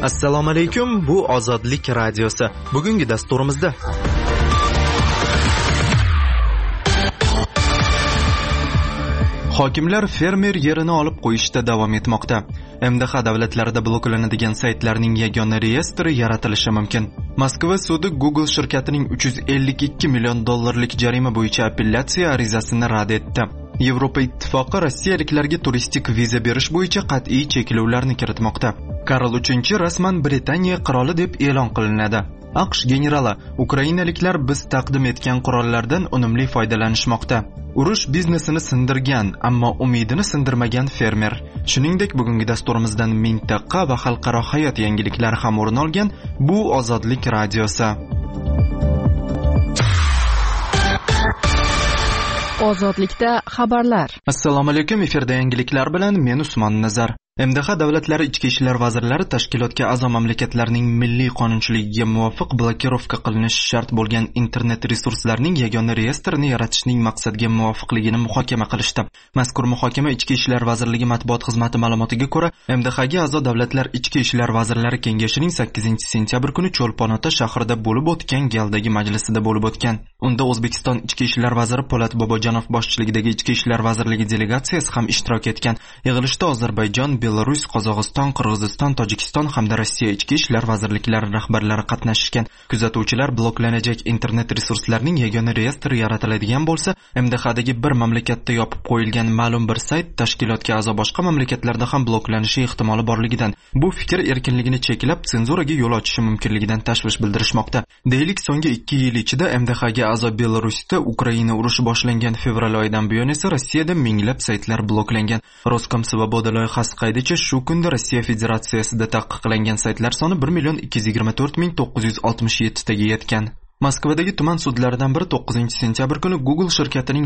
Assalomu alaykum, bu Ozodlik radiosi. Bugungi dasturimizda hokimlar fermer yerini olib qo'yishda davom etmoqda. MDH davlatlarida bloklanadigan saytlarning yagona reyestri yaratilishi mumkin. Moskva sudi Google shirkatining $352 million jarima bo'yicha apellyatsiya arizasini rad etdi. Yevropa Ittifoqi rossiyaliklarga turistik viza berish bo'yicha qat'iy cheklovlarni kiritmoqda. Karl III rasman Britaniya qiroli deb e'lon qilinadi. AQSh generali: Ukrainaliklar biz taqdim etgan qurollardan unumli foydalanishmoqda. Urush biznesini sindirgan, ammo umidini sindirmagan fermer. Shuningdek, bugungi dasturimizdan mintaqa va xalqaro hayot yangiliklari ham o'rin olgan. Bu Ozodlik radiosi. Ozodlikda xabarlar. Assalomu alaykum, efirda yangiliklar bilan men Usmon Nazar. MDH davlatlari ichki ishlar vazirlari tashkilotga a'zo mamlakatlarning milliy qonunchiligiga muvofiq blokirovka qilinishi shart bo'lgan internet resurslarining yagona reyestrini yaratishning maqsadga muvofiqligini muhokama qilishdi. Mazkur muhokama Ichki ishlar vazirligi matbuot xizmati ma'lumotiga ko'ra, MDHga a'zo davlatlar ichki ishlar vazirlari kengashining 8-sentyabr kuni Cho'lpon-Ota shahrida bo'lib o'tgan galdagi majlisida bo'lib o'tgan. Unda O'zbekiston ichki ishlar vaziri Po'lat Bobojonov boshchiligidagi ichki ishlar vazirligi delegatsiyasi ham ishtirok etgan. Yig'ilishda Ozarbayjon, Belarus, Qozog'iston, Qirg'iziston, Tojikiston hamda Rossiya ichki ishlar vazirliklari rahbarlari qatnashgan. Kuzatuvchilar bloklanajak internet resurslarining yagona reyestri yaratiladigan bo'lsa, MDHdagi bir mamlakatda yopib qo'yilgan ma'lum bir sayt tashkilotga a'zo boshqa mamlakatlarda ham bloklanishi ehtimoli borligidan, bu fikr erkinligini cheklab, senzuraga yo'l ochishi mumkinligidan tashvish bildirishmoqda. Deylik, so'nggi 2 yil ichida MDHga a'zo Belarusda Ukraina urushi boshlangan fevral oyidan buyon esa Rossiyada minglab saytlar bloklangan. Roskomsvoboda loyihasi qaydicha shu kunda Rossiya Federatsiyasida taqiqlangan saytlar soni 1,224,967 taga yetgan. Moskvadagi tuman sudlaridan biri 9-sentyabr kuni Google shirkatining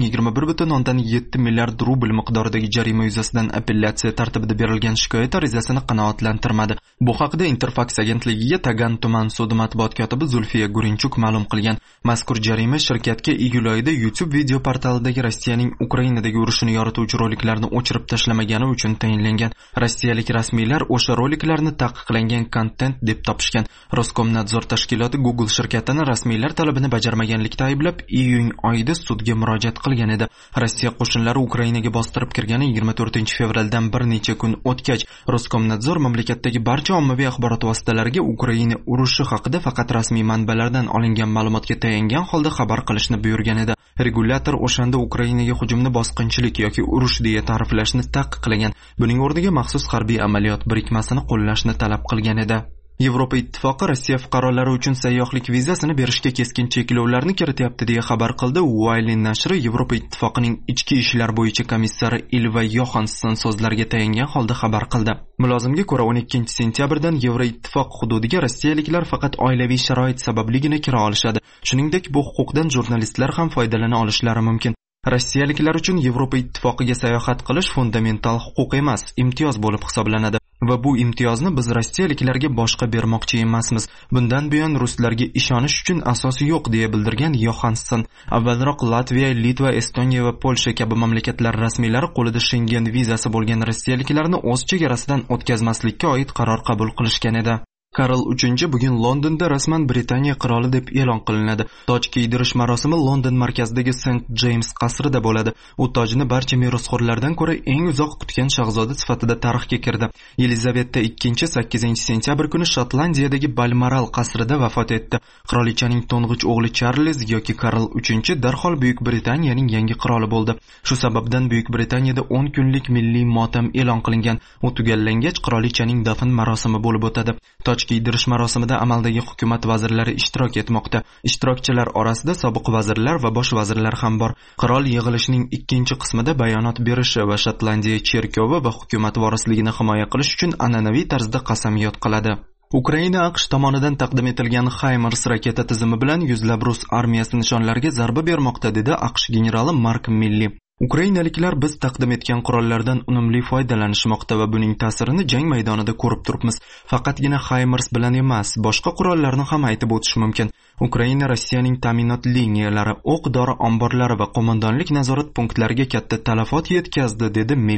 21,7 milliard rubl miqdoridagi jarima yuzasidan apellyatsiya tartibida berilgan shikoyat arizasini qanoatlantirmadi. Bu haqda Interfax agentligiga Tagan tuman sudi matbuot kotibi Zulfiya Gurinchuk ma'lum qilgan. Mazkur jarima shirkatga iyul oyida YouTube video portalidagi Rossiyaning Ukrainadagi urushini yorituvchi roliklarni o'chirib tashlamagani uchun tayinlangan. Rossiyalik rasmiylar o'sha roliklarni taqiqlangan kontent deb topishgan. Roskomnadzor tashkiloti Google shirkatini rasmiy talabini bajarmaganlikda ayblab iyun oyida sudga murojaat qilgan edi. Rossiya qo'shinlari Ukrainaga bostirib kirgani 24-fevraldan bir necha kun o'tgach, Roskomnadzor mamlakatdagi barcha ommaviy axborot vositalariga Ukraina urushi haqida faqat rasmiy manbalardan olingan ma'lumotga tayangan holda xabar qilishni buyurgan edi. Regulyator o'shanda Ukrainaga hujumni bosqinchilik yoki urush deya ta'riflashni taqiqlagan. Buning o'rniga maxsus harbiy amaliyot birikmasini qo'llashni talab qilgan edi. Yevropa Ittifoqi Rossiya fuqarolari uchun sayyohlik vizasini berishga keskin cheklovlarni kirityapti deya xabar qildi. Wiley nashri Yevropa Ittifoqining ichki ishlar bo'yicha komissari Ilva Yohansson so'zlariga tayangan holda xabar qildi. Mulozimga ko'ra 12-sentyabrdan Yevroittifoq hududiga rossiyaliklar faqat oilaviy sharoit sababligina kira olishadi. Shuningdek, bu huquqdan jurnalistlar ham foydalana olishlari mumkin. Rossiyaliklar uchun Yevropa Ittifoqiga sayohat qilish fundamental huquq emas, imtiyoz bo'lib hisoblanadi. Va bu imtiyozni biz rossiyaliklarga boshqa bermoqchi emasmiz. Bundan buyon ruslarga ishonish uchun asosi yo'q deya bildirgan Yohansson. Avvalroq Latviya, Litva, Estoniya va Polsha kabi mamlakatlar rasmiylari qo'lida Schengen vizasi bo'lgan rossiyaliklarni o'z chegarasidan o'tkazmaslikka oid qaror qabul qilishgan edi. Karl III bugun Londonda rasman Britaniya qiroli deb e'lon qilinadi. Toj kiydirish marosimi London markazidagi St. James qasrida bo'ladi. U tojni barcha merosxo'rlardan ko'ra eng uzoq kutgan shahzoda sifatida tarixga kirdi. Yelizaveta II 8-sentyabr kuni Shotlandiyadagi Balmoral qasrida vafot etdi. Qirolichaning to'ng'ich o'g'li Charles yoki Karl III darhol Buyuk Britaniyaning yangi qiroli bo'ldi. Shu sababdan Buyuk Britaniyada 10 kunlik milliy motam e'lon qilingan. U tugallangach qirolichaning dafn marosimi bo'lib o'tadi. Toj kiydirish marosimida amaldagi hukumat vazirlari ishtirok etmoqda. Ishtirokchilar orasida sobiq vazirlar va bosh vazirlar ham bor. Qirol yig'ilishining ikkinchi qismida bayonot berishi va Shotlandiya cherkovi va hukumat vorisligini himoya qilish uchun an'anaviy tarzda qasamyod qiladi. Ukraina AQSh tomonidan taqdim etilgan HIMARS raketa tizimi bilan yuzlab rus armiyasi nishonlariga zarba bermoqda, dedi AQSh generali Mark Milley. Ukrainaliklar biz taqdim etgan qurollardan unumli foydalanishmoqda va buning ta'sirini jang maydonida ko'rib turibmiz. Faqatgina HIMARS bilan emas, boshqa qurollarni ham aytib o'tish mumkin. Ukraina Rossiyaning ta'minot liniyalari, o'q-dori omborlari va qo'mondonlik nazorat punktlariga katta talafot yetkazdi, dedi Milliy.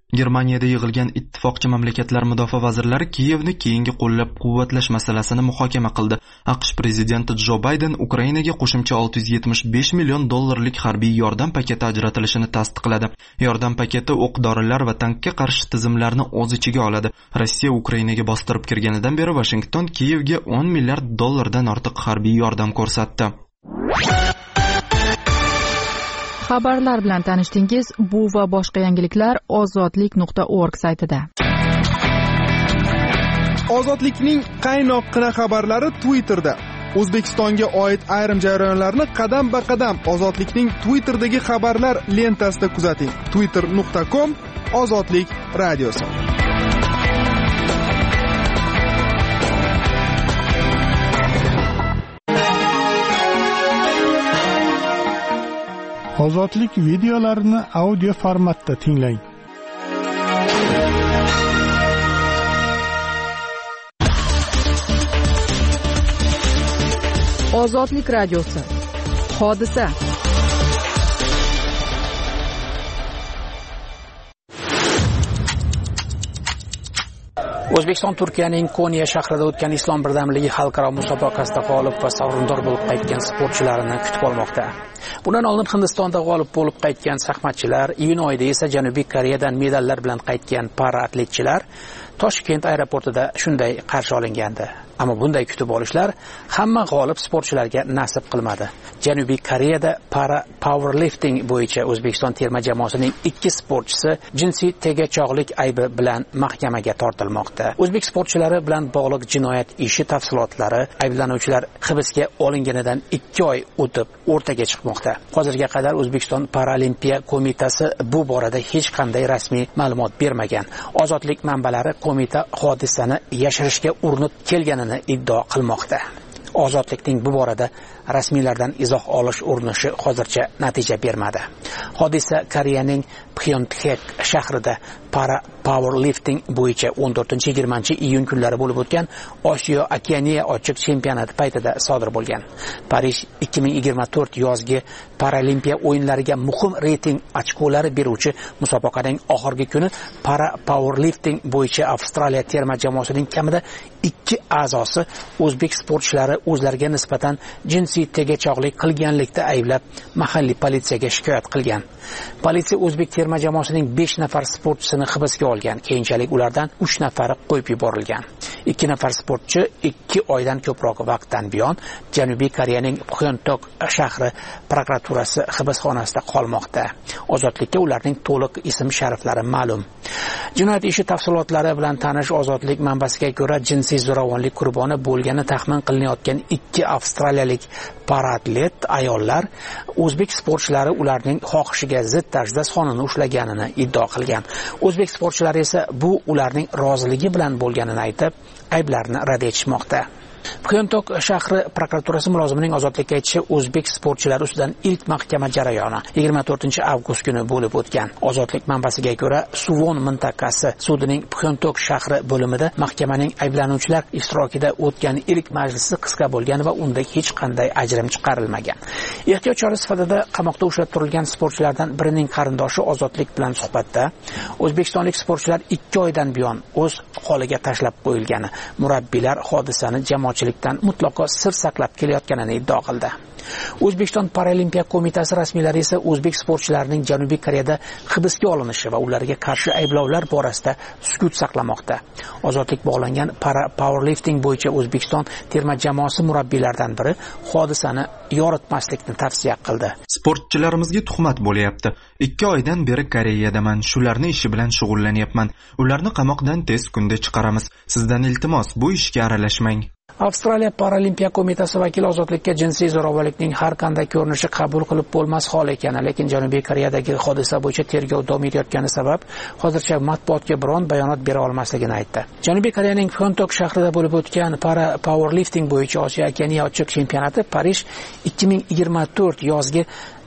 Germaniyada yig'ilgan ittifoqchi mamlakatlar mudofaa vazirlari Kiyevni keyingi qo'llab-quvvatlash masalasini muhokama qildi. AQSh prezidenti Jo Bayden Ukrainaga qo'shimcha $675 million harbiy yordam paketi ajratilishini tasdiqladi. Yordam paketi o'q-dorilar va tankga qarshi tizimlarni o'z ichiga oladi. Rossiya Ukrainaga bostirib kirganidan beri Washington Kiyevga $10 milliard dan ortiq harbiy yordam ko'rsatdi. Xabarlar bilan tanishdingiz. Bu va boshqa yangiliklar ozodlik.org saytida. Ozodlikning qaynoqqina xabarlari Twitterda. O'zbekistonga oid ayrim jarayonlarni qadam-ba-qadam Ozodlikning Twitterdagi xabarlar lentasida kuzating. twitter.com Ozodlik radiosi. Ozodlik videolarini audio formatda tinglang. Ozodlik radiosi. Hodisa. O'zbekiston Turkiyaning Konya shahrida o'tgan Islom birdamligi xalqaro musobaqasida g'olib va sovrindor bo'lib qaytgan sportchilarni kutib olmoqda. Bundan oldin Hindistonda g'olib bo'lib qaytgan shaxmatchilar, iyun oyida esa Janubiy Koreyadan medallar bilan qaytgan paraatletchilar Toshkent aeroportida shunday qarshi olingandi. Ammo bunday kutib olishlar hamma g'olib sportchilarga nasib qilmadi. Janubiy Koreyada para powerlifting bo'yicha O'zbekiston terma jamoasining 2 sportchisi jinsiy tegajog'lik aybi bilan mahkamaga tortilmoqda. O'zbek sportchilari bilan bog'liq jinoyat ishi tafsilotlari ayblanuvchilar hibsga olinganidan 2 oy o'tib o'rtaga chiqmoqda. Hozirga qadar O'zbekiston Paralimpiya qo'mitasi bu borada hech qanday rasmiy ma'lumot bermagan. Ozodlik manbalari qo'mita hodisani yashirishga urinib kelganini iddao qilmoqda. Ozodlikning bu borada rasmiylardan izoh olish urinishi hozircha natija bermadi. Hodisa Koreyaning Pxyontek shahrida para powerlifting bo'yicha 14-20 kunlari bo'lib o'tgan Osiyo Okeaniya ochiq chempionati paytida sodir bo'lgan. Parij 2024 yozgi Paralimpiya o'yinlariga muhim reyting ochkolari beruvchi musobaqaning oxirgi kuni para powerlifting bo'yicha Avstraliya terma jamoasining kamida 2 a'zosi o'zbek sportchilari o'zlariga nisbatan jinsiy tegajog'lik qilganlikda ayblab mahalliy politsiyaga shikoyat qilgan. Politsiya o'zbek terma jamoasining 5 nafar sportchisini hibsga olgan. Keyinchalik ulardan 3 nafari qo'yib yuborilgan. 2 nafar sportchi 2 oydan ko'proq vaqtdan buyon Janubiy Koreyaning Pxyontek shahri prokuraturasi hibsxonasida qolmoqda. Ozodlikka ularning to'liq ism-shariflari ma'lum. Jinoyat ishi tafsilotlari bilan tanish Ozodlik manbasiga ko'ra jinsiy zo'ravonlik qurboni bo'lgani taxmin qilinayotgan 2 avstraliyalik paraatlet ayollar o'zbek sportchilari ularning xohishiga zid tarzda sonini ushlaganini iddao qilgan. O'zbek sportchilari esa bu ularning roziligi bilan bo'lganini aytib, ayblarni rad etishmoqda. Pxyontek shahri prokuraturasi mulozimining ozodlikka aytishi o'zbek sportchilari ustidan ilk mahkama jarayoni 24-avgust kuni bo'lib o'tgan. Ozodlik manbasiga ko'ra, Suvon mintaqasi sudining Pxyontek shahri bo'limida mahkamaning ayblanuvchilar ishtirokida o'tgan ilk majlisi qisqa bo'lgan va unda hech qanday ajrim chiqarilmagan. Ehtiyot chora sifatida qamoqda ushlab turilgan sportchilardan birining qarindoshi Ozodlik bilan suhbatda o'zbekistonlik sportchilar 2 oydan buyon o'z holiga tashlab qo'yilgani, murabbiylar hodisani jamoatchilikdan mutlaqo sir saqlab kelayotganini iddao qildi. O'zbekiston Paralimpiya qo'mitasi rasmiylari esa o'zbek sportchilarining Janubiy Koreyada hibsga olinishi va ularga qarshi ayblovlar borasida sukut saqlamoqda. Ozodlik bog'langan para powerlifting bo'yicha O'zbekiston terma jamoasi murabbiylaridan biri hodisani yoritmaslikni tavsiya qildi. Sportchilarimizga tuhmat bo'layapti. 2 oydan beri Koreyadaman, shularni ishi bilan shug'ullanyapman. Ularni qamoqdan tez kunda chiqaramiz. Sizdan iltimos, bu ishga aralashmang. Avstraliya Paralimpiya qo'mitasi vakili ozodlikka jinsiy zo'ravonlikning har qanday ko'rinishi qabul qilib bo'lmas hol ekani, lekin Janubiy Koreyadagi hodisa bo'yicha tergov davom etayotgani sabab hozircha matbuotga biron bayonot bera olmasligini aytdi. Janubiy Koreyaning Pxyontek shahrida bo'lib o'tgan para powerlifting bo'yicha Osiyo Okeaniya ochiq chempionati Parij 2024 yozgi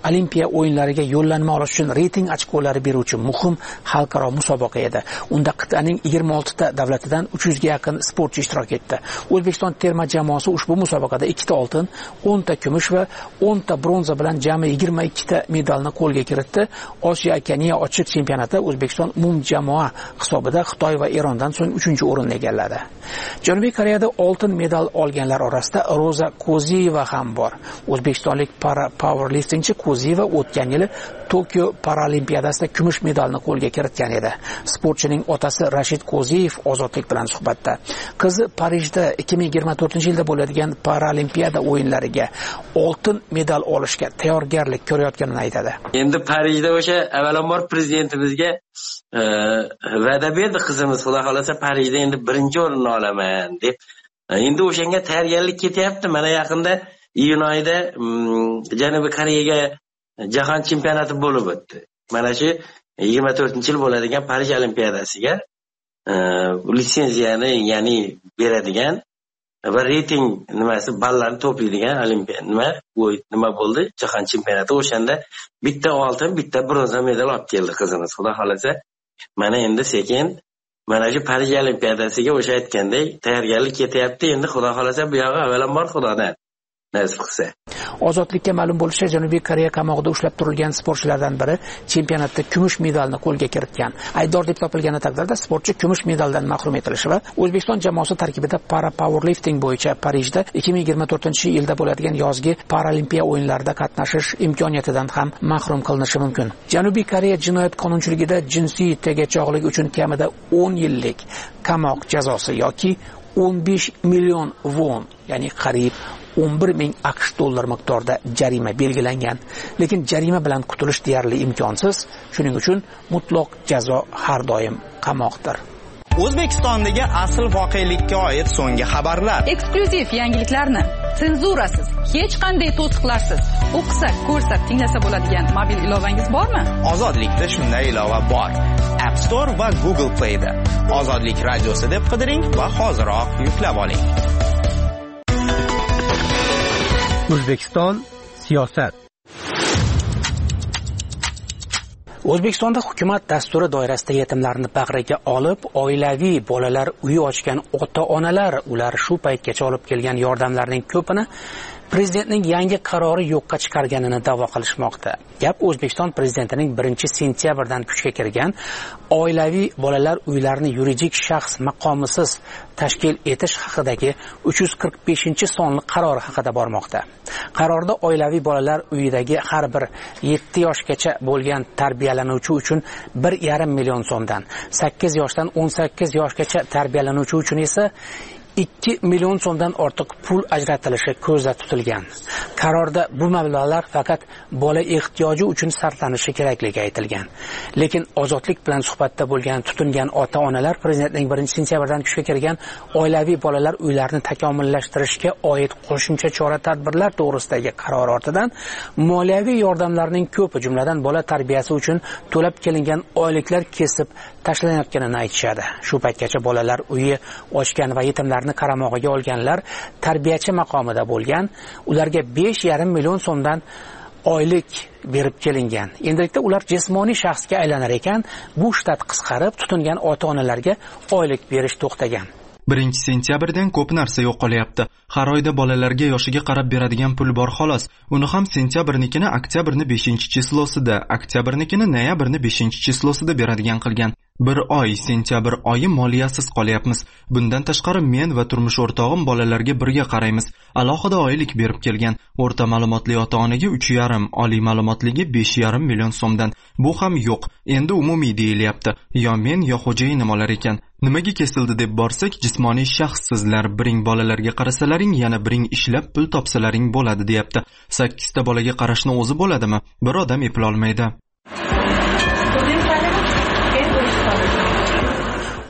Olimpiya o'yinlariga yo'llanma olish uchun reyting ochkolari beruvchi muhim xalqaro musobaqa edi. Unda qit'aning 26 ta davlatidan 300 ga yaqin sportchi ishtirok etdi. O'zbekiston terma jamoasi ushbu musobaqada 2 ta oltin, 10 ta kumush va 10 ta bronza bilan jami 22 ta medalni qo'lga kiritdi. Osiyo Okeniya ochiq chempionatida O'zbekiston umumjamoa hisobida Xitoy va Erondan so'ng 3-o'rinni egalladi. Janubiy Koreyada oltin medal olganlar orasida Roza Koziyeva ham bor. O'zbekistonlik powerliftingchi Koziyeva o'tgan yili Tokio Paralimpiyadasida kumush medalni qo'lga kiritgan edi. Sportchining otasi Rashid Koziyev ozodlik bilan suhbatda qizi Parijda 2024-yilda bo'ladigan Paralimpiyada o'yinlariga oltin medal olishga tayyorgarlik ko'rayotganini aytadi. Endi Parijda o'sha avvalambor prezidentimizga va'da berdi qizimiz, xudo xolasa Parijda endi birinchi o'rinni olaman deb. Endi o'shanga tayyorgarlik ketyapti. Mana yaqinda iyun oyida Janubiy Koreyaga jahon chempionati bo'lib o'tdi. Mana shu 24-yil bo'ladigan Parij Olimpiadasiga litsenziyani, ya'ni beradigan va reyting ballarni to'playdigan nima bo'ldi? Jahon chempionati. O'shanda bitta oltin, bitta bronza medal olib keldi qizimiz. Xudo xolasa mana endi sekin mana shu Parij Olimpiadasiga o'sha aytgandek tayyorgarlik ketyapti. Endi xudo xolasa bu yog'i avvalambor Xudodan nasib qilsa. Ozodlikka ma'lum bo'lishicha, Janubiy Koreya qamoqida ushlab turilgan sportchilardan biri chempionatda kumush medalni qo'lga kiritgan. Aybdor deb topilgani taqdirda sportchi kumush medaldan mahrum etilishi va O'zbekiston jamoasi tarkibida powerlifting bo'yicha Parijda 2024-yilda bo'ladigan yozgi Paralimpiya o'yinlarida qatnashish imkoniyatidan ham mahrum qilinishi mumkin. Janubiy Koreya jinoyat qonunchiligida jinsiy tegajog'lik uchun kamida 10 yillik qamoq jazosi yoki 15 million won, ya'ni qariyb 11 ming AQSh dollar miqdorida jarima belgilangan. Lekin jarima bilan qutulish deyarli imkonsiz. Shuning uchun mutloq jazo har doim qamoqdir. O'zbekistondagi asl voqelikka oid so'nggi xabarlar. Eksklyuziv yangiliklarni senzurasiz, hech qanday to'siqlarsiz o'qisa, ko'rsa, tinglasa bo'ladigan mobil ilovangiz bormi? Ozodlikda shunday ilova bor. App Store va Google Play da. Ozodlik radiosi deb qidiring va hoziroq yuklab oling. O'zbekiston siyosat. O'zbekistonda hukumat dasturi doirasida yetimlarni bag'riga olib, oilaviy bolalar uyi ochgan ota-onalar ular shu paytgacha olib kelgan yordamlarning ko'pini prezidentning yangi qarori yo'qqa chiqarganini da'vo qilishmoqda. Gap O'zbekiston prezidentining 1-sentyabrdan kuchga kirgan oilaviy bolalar uylarini yuridik shaxs maqomisiz tashkil etish haqidagi 345-sonli qarori haqida bormoqda. Qarorda oilaviy bolalar uyidagi har bir 7 yoshgacha bo'lgan tarbiyalanuvchi uchun 1,5 million so'mdan, 8 yoshdan 18 yoshgacha tarbiyalanuvchi uchun esa 2 million so'mdan ortiq pul ajratilishi ko'zda tutilgan. Qarorda bu mablag'lar faqat bola ehtiyoji uchun sarflanishi kerakligi aytilgan. Lekin ozodlik bilan suhbatda bo'lgan tutingan ota-onalar prezidentning 1-sentyabrdan kuchga kirgan oilaviy bolalar uylarini takomillashtirishga oid qo'shimcha chora-tadbirlar to'g'risidagi qaror ortidan moliyaviy yordamlarning ko'pi, jumladan bola tarbiyasi uchun to'lab kelingan oyliklar kesib tashlanayotganini aytishadi. Shu paytgacha bolalar uyi ochgan va yetimlarni qaramog'iga olganlar tarbiyachi maqomida bo'lgan, ularga 5,5 million so'mdan oylik berib kelingan. Endilikda ular jismoniy shaxsga aylanar ekan, bu shtat qisqarib, tutingan ota-onalarga oylik berish to'xtagan. 1-sentyabrdan ko'p narsa yo'qolyapti. Har oyda bolalarga yoshiga qarab beradigan pul bor xolos. Uni ham sentyabrnikini oktyabrni 5-chislosida, oktyabrnikini noyabrni 5-chislosida beradigan qilgan. Bir oy sentyabr oyi moliyasiz qolyapmiz. Bundan tashqari men va turmush o'rtog'im bolalarga birga qaraymiz. Alohida oylik berib kelgan. O'rta ma'lumotli ota-onaga 3,5, oliy ma'lumotligi 5,5 million so'mdan. Bu ham yo'q. Endi umumiy deyilyapti. Yo men yo xo'jayinim olar ekan. Nimaga kesildi deb borsak, jismoniy shaxssizlar biring bolalarga qarasalaring, yana biring ishlab pul topsalaring bo'ladi deyapti. 8 ta bolaga qarashni o'zi bo'ladimi? Bir odam eplolmaydi.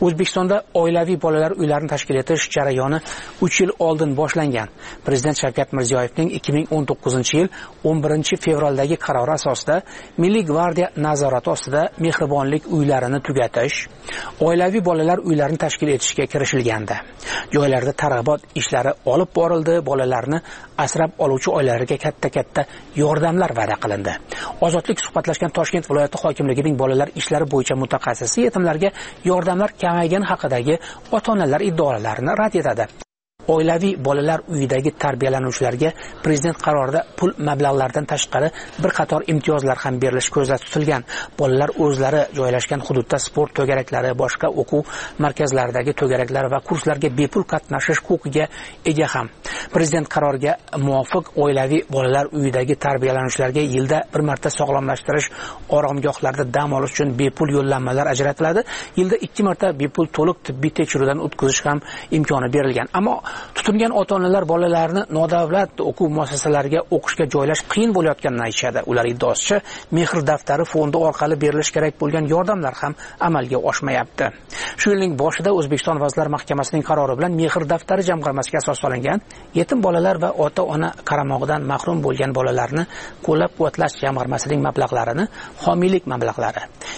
O'zbekistonda oilaviy bolalar uylarini tashkil etish jarayoni 3 yil oldin boshlangan. Prezident Shavkat Mirziyoyevning 2019-yil 11-fevraldagi qarori asosida Milliy gvardiya nazorati ostida mehribonlik uylarini tugatish, oilaviy bolalar uylarini tashkil etishga kirishilgandi. Joylarda targ'ibot ishlari olib borildi, bolalarni asrab oluvchi oilalarga katta-katta yordamlar va'da qilindi. Ozodlik suhbatlashgan Toshkent viloyati hokimligining bolalar ishlari bo'yicha mutaxassisi yetimlarga yordamlar kamaygani haqidagi ota-onalar iddaolarini rad etadi. Oilaviy bolalar uyidagi tarbiyalanuvchilarga prezident qarorida pul mablag'laridan tashqari bir qator imtiyozlar ham berilishi ko'zda tutilgan. Bolalar o'zlari joylashgan hududda sport to'garaklari, boshqa o'quv markazlaridagi to'garaklar va kurslarga bepul qatnashish huquqiga ega ham. Prezident qaroriga muvofiq oilaviy bolalar uyidagi tarbiyalanuvchilarga yilda bir marta sog'lomlashtirish oromgohlarida dam olish uchun bepul yo'llanmalar ajratiladi. Yilda 2 marta bepul to'liq tibbiy tekshiruvdan o'tkazish ham imkoni berilgan. Ammo tutingan ota-onalar bolalarni nodavlat o'quv muassasalariga o'qishga joylash qiyin bo'layotganini aytishadi. Ular iddaosicha, mehr daftari fondi orqali berilish kerak bo'lgan yordamlar ham amalga oshmayapti. Shu yilning boshida O'zbekiston Vazirlar Mahkamasining qarori bilan mehr daftari jamg'armasiga asos solingan yetim bolalar va ota-ona qaramog'idan mahrum bo'lgan bolalarni qo'llab-quvvatlash jamg'armasining mablag'larini homiylik mablag'lari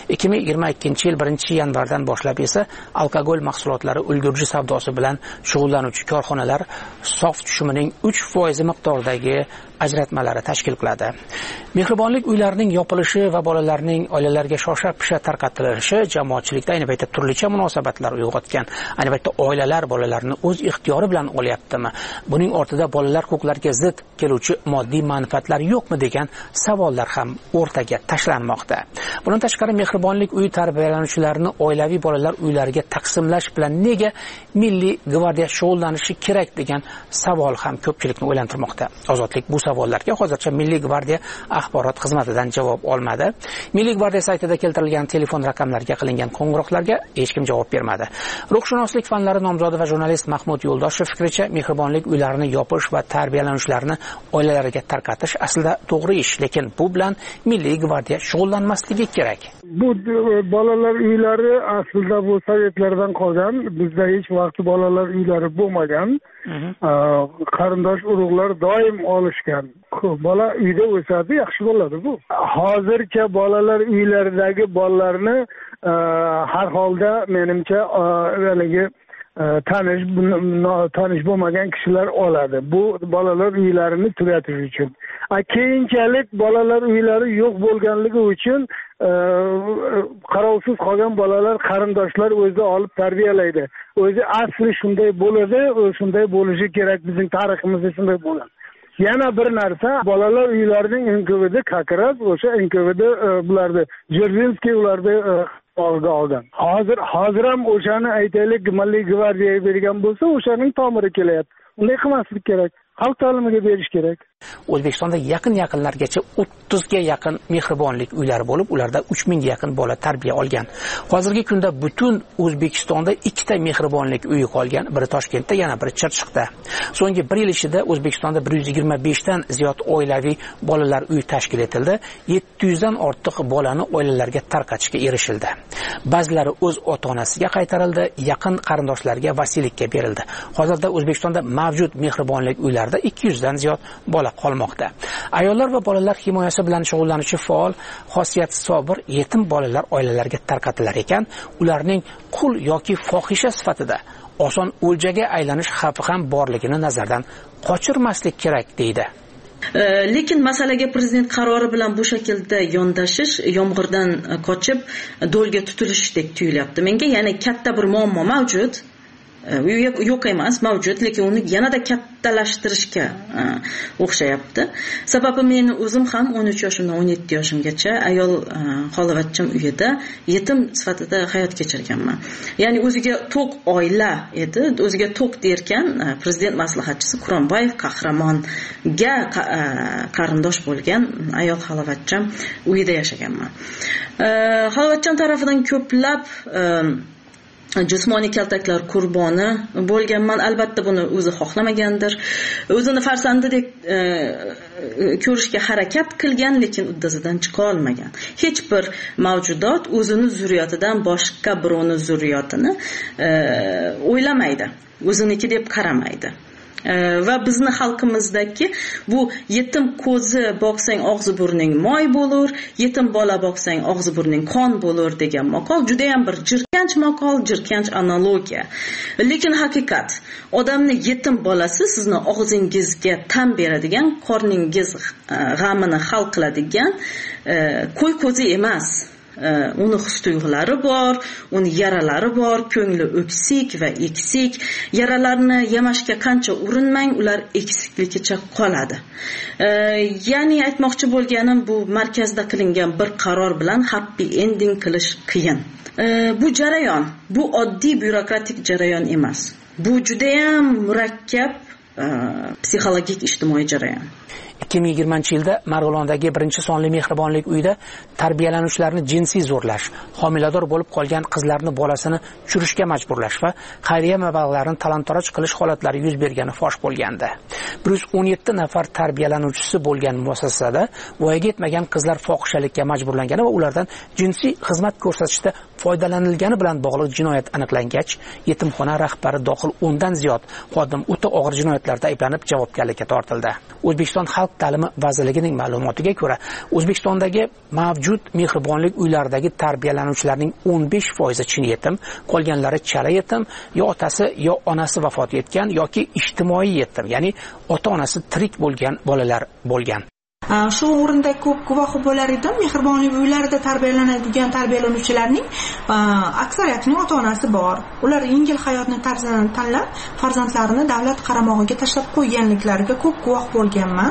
2022-yil 1-yanvardan boshlab esa alkogol mahsulotlari ulgurji savdosi bilan shug'ullanuvchi korxonalar sof tushumining 3% miqdoridagi ajratmalari tashkil qiladi. Mehribonlik uylarining yopilishi va bolalarning oilalarga shosha-pisha tarqatilishi jamoatchilikda ayni paytda turlicha munosabatlar uyg'otgan. Ayni paytda oilalar bolalarni o'z ixtiyori bilan olyaptimi? Buning ortida bolalar huquqlariga zid keluvchi moddiy manfaatlar yo'qmi degan savollar ham o'rtaga tashlanmoqda. Bundan tashqari mehribonlik uyi tarbiyalanuvchilarini oilaviy bolalar uylariga taqsimlash bilan nega Milliy gvardiya shug'ullanishi kerak degan savol ham ko'pchilikni o'ylantirmoqda. Ozodlik bu savollarga hozircha Milliy gvardiya axborot xizmatidan javob olmadi. Milliy gvardiya saytida keltirilgan telefon raqamlariga qilingan qo'ng'iroqlarga hech kim javob bermadi. Ruhshunoslik fanlari nomzodi va jurnalist Mahmud Yo'ldoshev fikricha, mehribonlik uylarini yopish va tarbiyalanuvchilarni oilalariga tarqatish aslida to'g'ri ish, lekin bu bilan Milliy gvardiya shug'ullanmasligi kerak. Bu bolalar uylari aslida bu sovetlardan qolgan. Bizda hech vaqt bolalar uylari bo'lmagan. Qarindosh urug'lar doim olishgan. Bola uyda o'sadi, yaxshi bo'ladi bu. Hozircha bolalar uylaridagi bolalarni har holda menimcha tanish bo'lmagan kishilar oladi. Bu bolalar uylarini tugatish uchun. Keyinchalik bolalar uylari yo'q bo'lganligi uchun qarovsiz qolgan bolalar qarindoshlar o'zi olib tarbiyalaydi. O'zi asli shunday bo'ladi, shunday bo'lishi kerak, bizning tariximizda shunday bo'lgan. Yana bir narsa, bolalar uylarining NKVD Kakiras, o'sha NKVD bularni Jervinskiy ularni olgan. Hozir ham o'shani aytaylik, Milliy gvardiyaga bergan bo'lsa, o'shaning tomiri kelyapti. Unday qilmaslik kerak. Xalq ta'limiga berish kerak. O'zbekistonda yaqinlargacha 30 ga yaqin mehribonlik uylari bo'lib, ularda 3000 ga yaqin bola tarbiya olgan. Hozirgi kunda butun O'zbekistonda 2 ta mehribonlik uyi qolgan, biri Toshkentda, yana biri Chirchiqda. So'nggi 1 yil ichida O'zbekistonda 125 dan ziyod oilaviy bolalar uyi tashkil etildi. 700 dan ortiq bolani oilalarga tarqatishga erishildi. Ba'zilari o'z ota-onasiga qaytarildi, yaqin qarindoshlarga vasiylikka berildi. Hozirda O'zbekistonda mavjud mehribonlik uylarida 200 dan ziyod bola qolmoqda. Ayollar va bolalar himoyasi bilan shug'ullanuvchi faol, xosiyati sobir yetim bolalar oilalariga tarqatilar ekan, ularning qul yoki fohisha sifatida oson o'ljaga aylanish xavfi ham borligini nazardan qochirmaslik kerak deydi. Lekin masalaga prezident qarori bilan bu shaklda yondashish, yomg'irdan qochib do'lga tutilishdek tuyulyapti. Menga yana katta bir muammo mavjud. Yo'q emas, mavjud, lekin uni yanada kattalashtirishga o'xshayapti. Sababi men o'zim ham 13 yoshimdan 17 yoshimgacha ayol xolovatchim uyida yetim sifatida hayot kechirganman. Ya'ni o'ziga to'q oila edi, o'ziga to'q derkan, prezident maslahatchisi Quronboyev Qahramonga qarindosh bo'lgan ayol xolovatchim uyida yashaganman. Xolovatchim tarafidan ko'plab jismoniy kaltaklar qurboni bo'lganman. Albatta buni o'zi xohlamagandir. O'zini farzandidek ko'rishga harakat qilgan, lekin uddasidan chiqa olmagan. Hech bir mavjudot o'zini zurriyatidan boshqa birovning zurriyatini o'ylamaydi. O'ziniki deb qaramaydi. Va bizni xalqimizdagi bu yetim ko'zi boqsang og'zi burning moy bo'lur, yetim bola boqsang og'zi burning qon bo'lur degan maqol juda ham bir jirkanch maqol, jirkanch analogiya. Lekin haqiqat, odamni yetim bolasi sizni og'zingizga tan beradigan, qorningiz g'amini hal qiladigan qo'y ko'zi emas. Uni his-tuyg'ulari bor, uni yaralari bor, ko'ngli o'ksik va eksik. Yaralarni yamashga qancha urinmang, ular eksikligicha qoladi. Ya'ni aytmoqchi bo'lganim, bu markazda qilingan bir qaror bilan happy ending qilish qiyin. Bu jarayon, bu oddiy byurokratik jarayon emas. Bu juda ham murakkab psixologik ijtimoiy jarayon. 2020-yilda Marg'ilondagi 1-sonli mehribonlik uyida tarbiyalanuvchilarni jinsiy zo'rlash, homilador bo'lib qolgan qizlarni bolasini tushirishga majburlash va xayriya mablag'larini talon-toroj qilish holatlari yuz bergani fosh bo'lgandi. 117 nafar tarbiyalanuvchisi bo'lgan muassasada voyaga yetmagan qizlar fohishalikka majburlangani va ulardan jinsiy xizmat ko'rsatishda foydalanilgani bilan bog'liq jinoyat aniqlangach, yetimxona rahbari dohil 10 dan ziyod xodim o'ta og'ir jinoyatlarda ayblanib javobgarlikka tortildi. O'zbekiston Xalq ta'limi vazirligining ma'lumotiga ko'ra, O'zbekistondagi mavjud mehribonlik uylaridagi tarbiyalanuvchilarning 15% chin yetim, qolganlari chala yetim, yo otasi yo onasi vafot etgan yoki ijtimoiy yetim, ya'ni ota-onasi tirik bo'lgan bolalar bo'lgan. Shu o'rinda ko'p guvoh bo'lar edim, mehribonlik uylarida tarbiyalanadigan tarbiyalanuvchilarning aksariyatining ota-onasi bor. Ular yengil hayotni tarzini tanlab, farzandlarini davlat qaramog'iga tashlab qo'yganliklariga ko'p guvoh bo'lganman.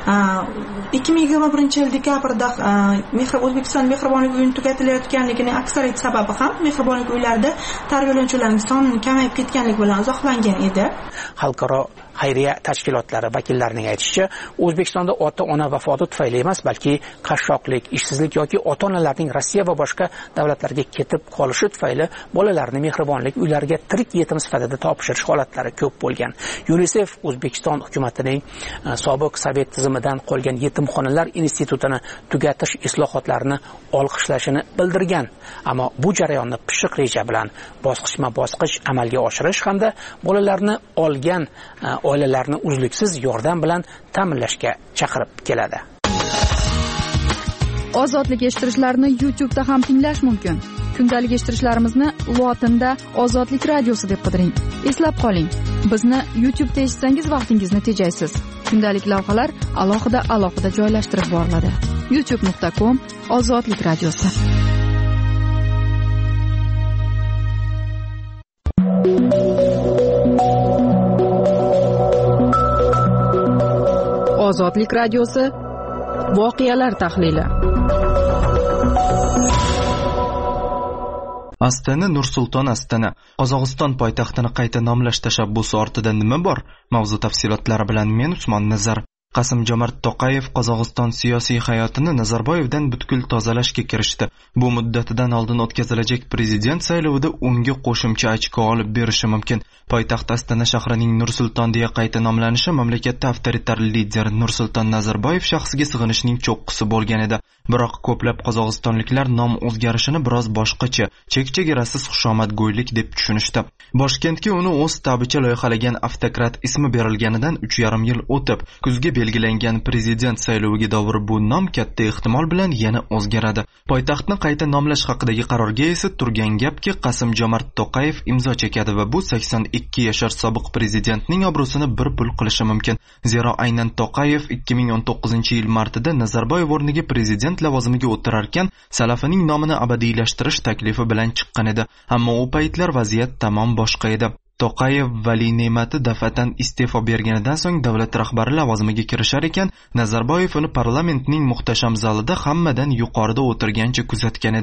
2021-yil dekabrda O'zbekiston mehribonlik uyini tugatilayotganligining aksariyat sababi ham mehribonlik uylarida tarbiyalanuvchilarning sonining kamayib ketganligi bilan izohlangan edi. Xalqaro xayriya tashkilotlari vakillarining aytishicha, O'zbekistonda ota-ona vafoti tufayli emas, balki qashshoqlik, ishsizlik yoki ota-onalarning Rossiya va boshqa davlatlarga ketib qolishi tufayli bolalarni mehribonlik uylariga tirik yetim sifatida topshirish holatlari ko'p bo'lgan. UNICEF O'zbekiston hukumatining sobiq sovet tizimidan qolgan yetimxonalar institutini tugatish islohotlarini olqishlashini bildirgan. Ammo bu jarayonni pishiq reja bilan bosqichma-bosqich amalga oshirish hamda bolalarni olgan oilalarni uzluksiz yordam bilan ta'minlashga chaqirib keladi. Ozodlik eshittirishlarni YouTube'da ham tinglash mumkin. Kundalik eshittirishlarimizni lotinda Ozodlik radiosi deb qidiring. Eslab qoling, bizni YouTube'da eshitsangiz vaqtingizni tejaysiz. Kundalik lavhalar alohida joylashtirib boriladi. youtube.com/Ozodlik radiosi. Ozodlik radiosi voqealar tahlili. Astana Nur-Sulton Astana. Qozog'iston poytaxtini qayta nomlash tashabbusi ortida nima bor? Mavzu tafsilotlari bilan men Usmon Nazar. Qasim-Jomart To'qayev Qozog'iston siyosiy hayotini Nazarboyevdan butkul tozalashga kirishdi. Bu muddatidan oldin o'tkazilajak prezident saylovida unga qo'shimcha ochko olib berishi mumkin. Poytaxt Astana shahrining Nur-Sulton deya qayta nomlanishi mamlakatda avtoritar lider Nursulton Nazarboyev shaxsiga sig'inishning cho'qqisi bo'lgan edi. Biroq ko'plab qozog'istonliklar nom o'zgarishini biroz boshqacha, chek-chegarasiz xushomadgo'ylik deb tushunishdi. Boshkentga uni o'z tabicha loyihalagan avtokrat ismi berilganidan 3,5 yil o'tib, kuzga belgilangan prezident sayloviga davr bu nom katta ehtimol bilan yana o'zgaradi. Poytaxtni qayta nomlash haqidagi qarorga esa turgan gapki Qasim-Jomart To'qayev imzo chekadi va bu 82 yashar sobiq prezidentning obro'sini bir pul qilishi mumkin. Zero aynan To'qayev 2019-yil martida Nazarboyev o'rniga prezident lavozimiga o'tirarkan, salafining nomini abadiylashtirish taklifi bilan chiqqan edi. Ammo u paytlar vaziyat tamom boshqa edi. To'qayev Vali Ne'mati dafatan iste'fo berganidan so'ng davlat rahbari lavozimiga kirishar ekan, Nazarboyev uni parlamentning muhtasham zalida hammadan yuqorida o'tirgancha kuzatgan edi.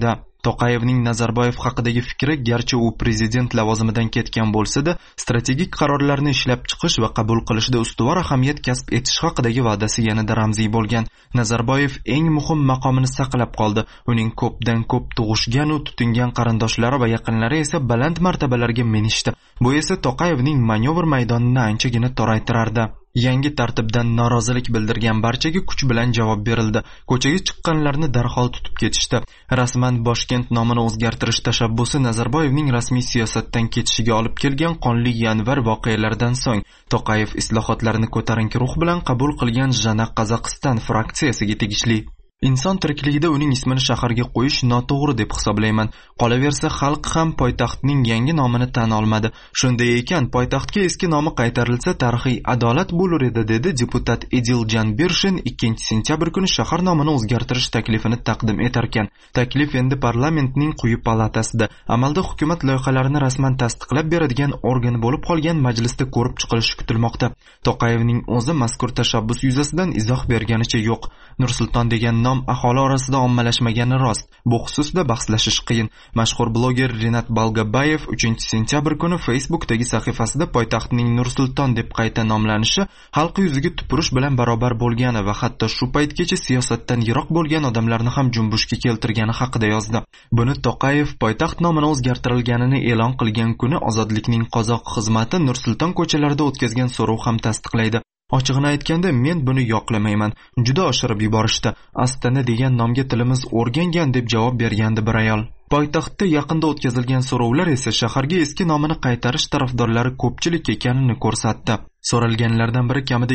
To'qayevning Nazarboyev haqidagi fikri garchi u prezident lavozimidan ketgan bo'lsa-da, strategik qarorlarni ishlab chiqish va qabul qilishda ustuvor ahamiyat kasb etish haqidagi va'dasi yanada ramziy bo'lgan. Nazarboyev eng muhim maqomini saqlab qoldi. Uning ko'pdan ko'p tug'ishgan va tutingan qarindoshlari va yaqinlari esa baland martabalarga minishdi. Bu esa To'qayevning manevr maydonini anchagina toraytirardi. Yangi tartibdan norozilik bildirgan barchaga kuch bilan javob berildi. Ko'chaga chiqqanlarni darhol tutib ketishdi. Rasman Boshkent nomini o'zgartirish tashabbusi Nazarboyevning rasmiy siyosatdan ketishiga olib kelgan qonli yanvar voqealaridan so'ng To'qayev islohotlarni ko'tarinki ruh bilan qabul qilgan Jana Qozog'iston fraksiyasiga tegishli. Inson tirikligida uning ismini shaharga qo'yish noto'g'ri deb hisoblayman. Qolaversa, xalq ham poytaxtning yangi nomini tan olmadi. Shunday ekan, poytaxtga eski nomi qaytarilsa tarixiy adolat bo'lar edi, dedi deputat Edil Janbirshin 2-sentyabr kuni shahar nomini o'zgartirish taklifini taqdim etarkan. Taklif endi parlamentning quyi palatasida, amalda hukumat loyihalarini rasman tasdiqlab beradigan organ bo'lib qolgan majlisda ko'rib chiqilishi kutilmoqda. To'qayevning o'zi mazkur tashabbus yuzasidan izoh berganicha yo'q. Nursulton degan nom aholi orasida ommalashmagani rost. Bu xususda bahslashish qiyin. Mashhur bloger Rinat Balgabayev 3-sentyabr kuni Facebookdagi sahifasida poytaxtning Nursulton deb qayta nomlanishi xalq yuziga tupurish bilan barobar bo'lgani va hatto shu paytgacha siyosatdan yiroq bo'lgan odamlarni ham junbushga keltirgani haqida yozdi. Buni To'qayev poytaxt nomini o'zgartirilganini e'lon qilgan kuni Ozodlikning qozoq xizmati Nursulton ko'chalarida o'tkazgan so'rov ham tasdiqlaydi. Ochig'ini aytganda, men buni yoqlamayman. Juda oshirib yuborishdi. Astana degan nomga tilimiz o'rgangan deb javob bergandi bir ayol. Poytaxtda yaqinda o'tkazilgan so'rovlar esa shaharga eski nomini qaytarish tarafdorlari ko'pchilik ekanini ko'rsatdi. So'ralganlardan biri kamida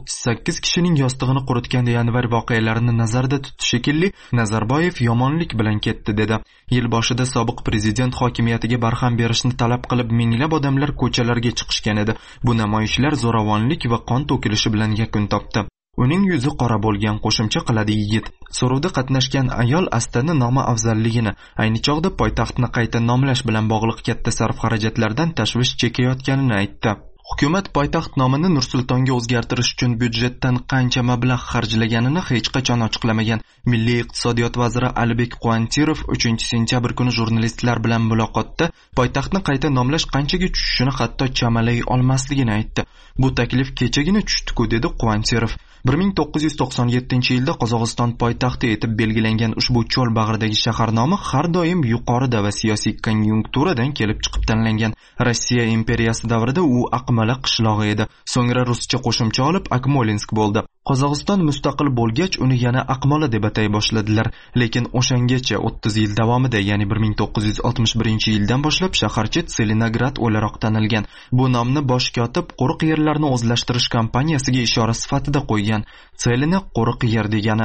238 kishining yostig'ini quritgan yanvar voqealarini nazarda tutishi shekilli Nazarboyev yomonlik bilan ketdi dedi. Yil boshida sobiq prezident hokimiyatiga barham berishni talab qilib minglab odamlar ko'chalarga chiqishgan edi. Bu namoyishlar zo'ravonlik va qon to'kilishi bilan yakun topdi. Uning yuzi qora bo'lgan, qo'shimcha qiladi yigit. So'rovda qatnashgan ayol Astana nomi afzalligini, ayni chog'da poytaxtni qayta nomlash bilan bog'liq katta sarf-xarajatlardan tashvish chekayotganini aytdi. Hukumat poytaxt nomini Nursultonga o'zgartirish uchun byudjetdan qancha mablag' xarjlaganini hech qachon ochiqlamagan. Milliy iqtisodiyot vaziri Alibek Quantirov 3-sentyabr kuni jurnalistlar bilan muloqotda poytaxtni qayta nomlash qanchaga tushishini hatto chamalay olmasligini aytdi. Bu taklif kechagina tushdi-ku, dedi Quantirov. 1997-yilda Qozog'iston poytaxti etib belgilangan ushbu cho'l bag'ridagi shahar nomi har doim yuqorida va siyosiy konjunkturadan kelib chiqib tanlangan. Rossiya imperiyasi davrida u Aqmola qishlog'i edi. So'ngra ruscha qo'shimcha olib Akmolinsk bo'ldi. Qozog'iston mustaqil bo'lgach uni yana Aqmola deb atay boshladilar. Lekin o'shangacha 30 yil davomida, ya'ni 1961-yildan boshlab shaharcha Tselinograd o'laroq tanilgan. Bu nomni bosh kotib quruq yerlarni o'zlashtirish kompaniyasiga ishora sifatida qo'ygan. Tselina quruq yer degani.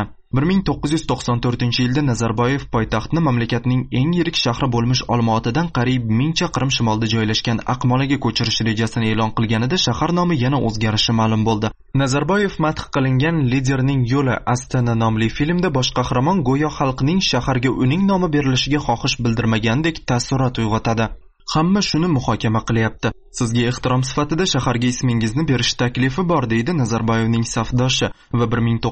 1994-yilda Nazarboyev poytaxtni mamlakatning eng yirik shahri bo'lmish Olmaotadan qariyb 1000 chaqirim shimolda joylashgan Aqmolaga ko'chirish rejasini e'lon qilganida shahar nomi yana o'zgarishi ma'lum bo'ldi. Nazarboyev madh qilingan Liderning yo'li Astana nomli filmda bosh qahramon go'yo xalqning shaharga uning nomi berilishiga xohish bildirmagandek taassurot uyg'otadi. Hamma shuni muhokama qilyapti. Sizga ehtirom sifatida shaharga ismingizni berish taklifi bor, deydi Nazarboyevning safdoshi va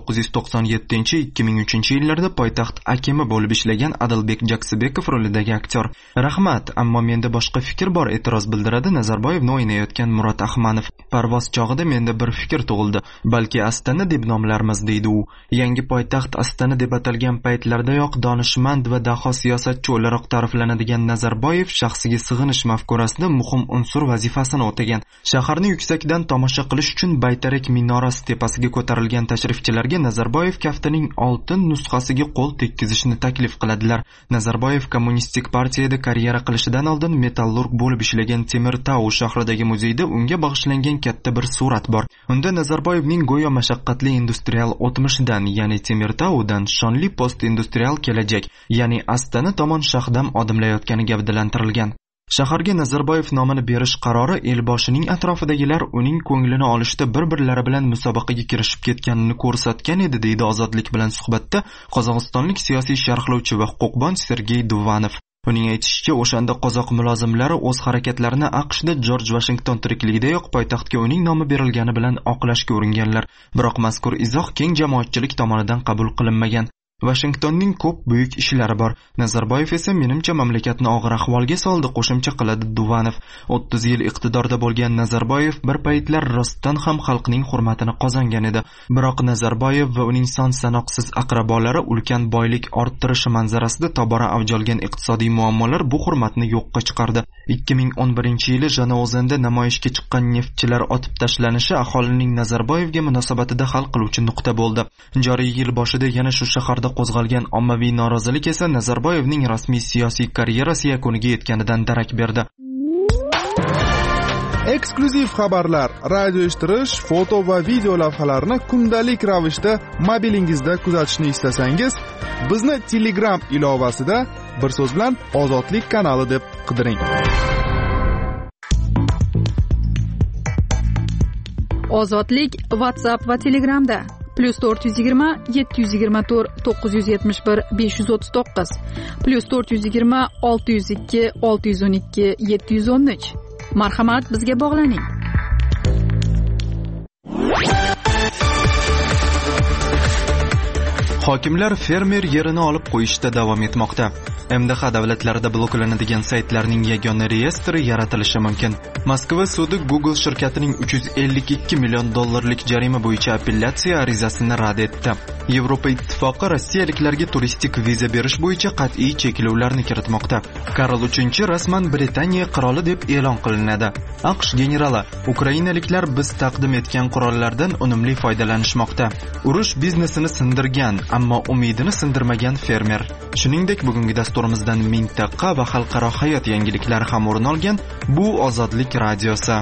1997-2003-yillarda poytaxt akimi bo'lib ishlagan Adilbek Jaksibekov rolidagi aktyor. Rahmat, ammo menda boshqa fikr bor, e'tiroz bildiradi Nazarboyevni o'ynayotgan Murod Ahmanov. Parvoz chog'ida menda bir fikr tug'ildi. Balki Astana deb nomlarmiz, deydi u. Yangi poytaxt Astana deb atalgan paytlardayoq donishmand va daho siyosatchi o'laroq ta'riflanadigan Nazarboyev shaxsiga sig'inish mafkurasida muhim unsur vazifasini o'tagan. Shaharni yuksakdan tomosha qilish uchun baytarak minorasi tepasiga ko'tarilgan tashrifchilarga Nazarboyev kaftining oltin nusxasiga qo'l tekkizishni taklif qiladilar. Nazarboyev kommunistik partiyada karyera qilishidan oldin metallurg bo'lib ishlagan Temirtau shahridagi muzeyda unga bag'ishlangan katta bir surat bor. Unda Nazarboyevning go'yo mashaqqatli industrial o'tmishidan, ya'ni Temirtaudan shonli post-industrial kelajak, ya'ni Astana tomon shahdam odimlayotgani gavdalantirilgan. Shaharga Nazarboyev nomini berish qarori elboshining atrofidagilar uning ko'nglini olishda bir-birlari bilan musobaqaga kirishib ketganini ko'rsatgan edi, deydi Ozodlik bilan suhbatda qozog'istonlik siyosiy sharhlovchi va huquqbon Sergey Duvanov. Uning aytishicha, o'shanda qozoq mulozimlari o'z harakatlarini AQShda Jorj Vashington tirikligidayoq poytaxtga uning nomi berilgani bilan oqlashga uringanlar. Biroq mazkur izoh keng jamoatchilik tomonidan qabul qilinmagan. Washingtonning ko'p buyuk ishlari bor. Nazarboyev esa menimcha mamlakatni og'ir ahvolga soldi, qo'shimcha qiladi Duvanov. 30 yil iqtidorda bo'lgan Nazarboyev bir paytlar rostdan ham xalqning hurmatini qozongan edi. Biroq Nazarboyev va uning son sanoqsiz aqrabolari ulkan boylik orttirishi manzarasida tobora avj olgan iqtisodiy muammolar bu hurmatni yo'qqa chiqardi. 2011-yili Janozanda namoyishga chiqqan neftchilar otib tashlanishi aholining Nazarboyevga munosabatida hal qiluvchi nuqta bo'ldi. Joriy yil boshida yana shu shaharda qo'zg'algan ommaviy norozilik esa Nazarboyevning rasmiy siyosiy karyerasi yakuniga yetganidan darak berdi. Eksklyuziv xabarlar, radio eshittirish, foto va video lavhalarni kundalik ravishda mobilingizda kuzatishni istasangiz, bizni Telegram ilovasida bir so'z bilan Ozodlik kanali deb qidiring. Ozodlik WhatsApp va Telegramda +420 724 971 539 +420 602 612 713. Marhamat, bizga bog'laning. Hokimlar fermer yerini olib qo'yishda davom etmoqda. MDH davlatlarida bloklanadigan saytlarning yagona reyestri yaratilishi mumkin. Moskva sudi Google shirkatining $352 million jarima bo'yicha apellyatsiya arizasini rad etdi. Yevropa ittifoqi rossiyaliklarga turistik viza berish bo'yicha qat'iy cheklovlarni kiritmoqda. Karl III rasman Britaniya qiroli deb e'lon qilinadi. AQSh generali: Ukrainaliklar biz taqdim etgan qurollardan unumli foydalanishmoqda. Urush biznesini sindirgan, ammo umidini sindirmagan fermer. Shuningdek, bugungi dasturimizdan mintaqa va xalqaro hayot yangiliklari ham o'rin olgan. Bu Ozodlik radiosi.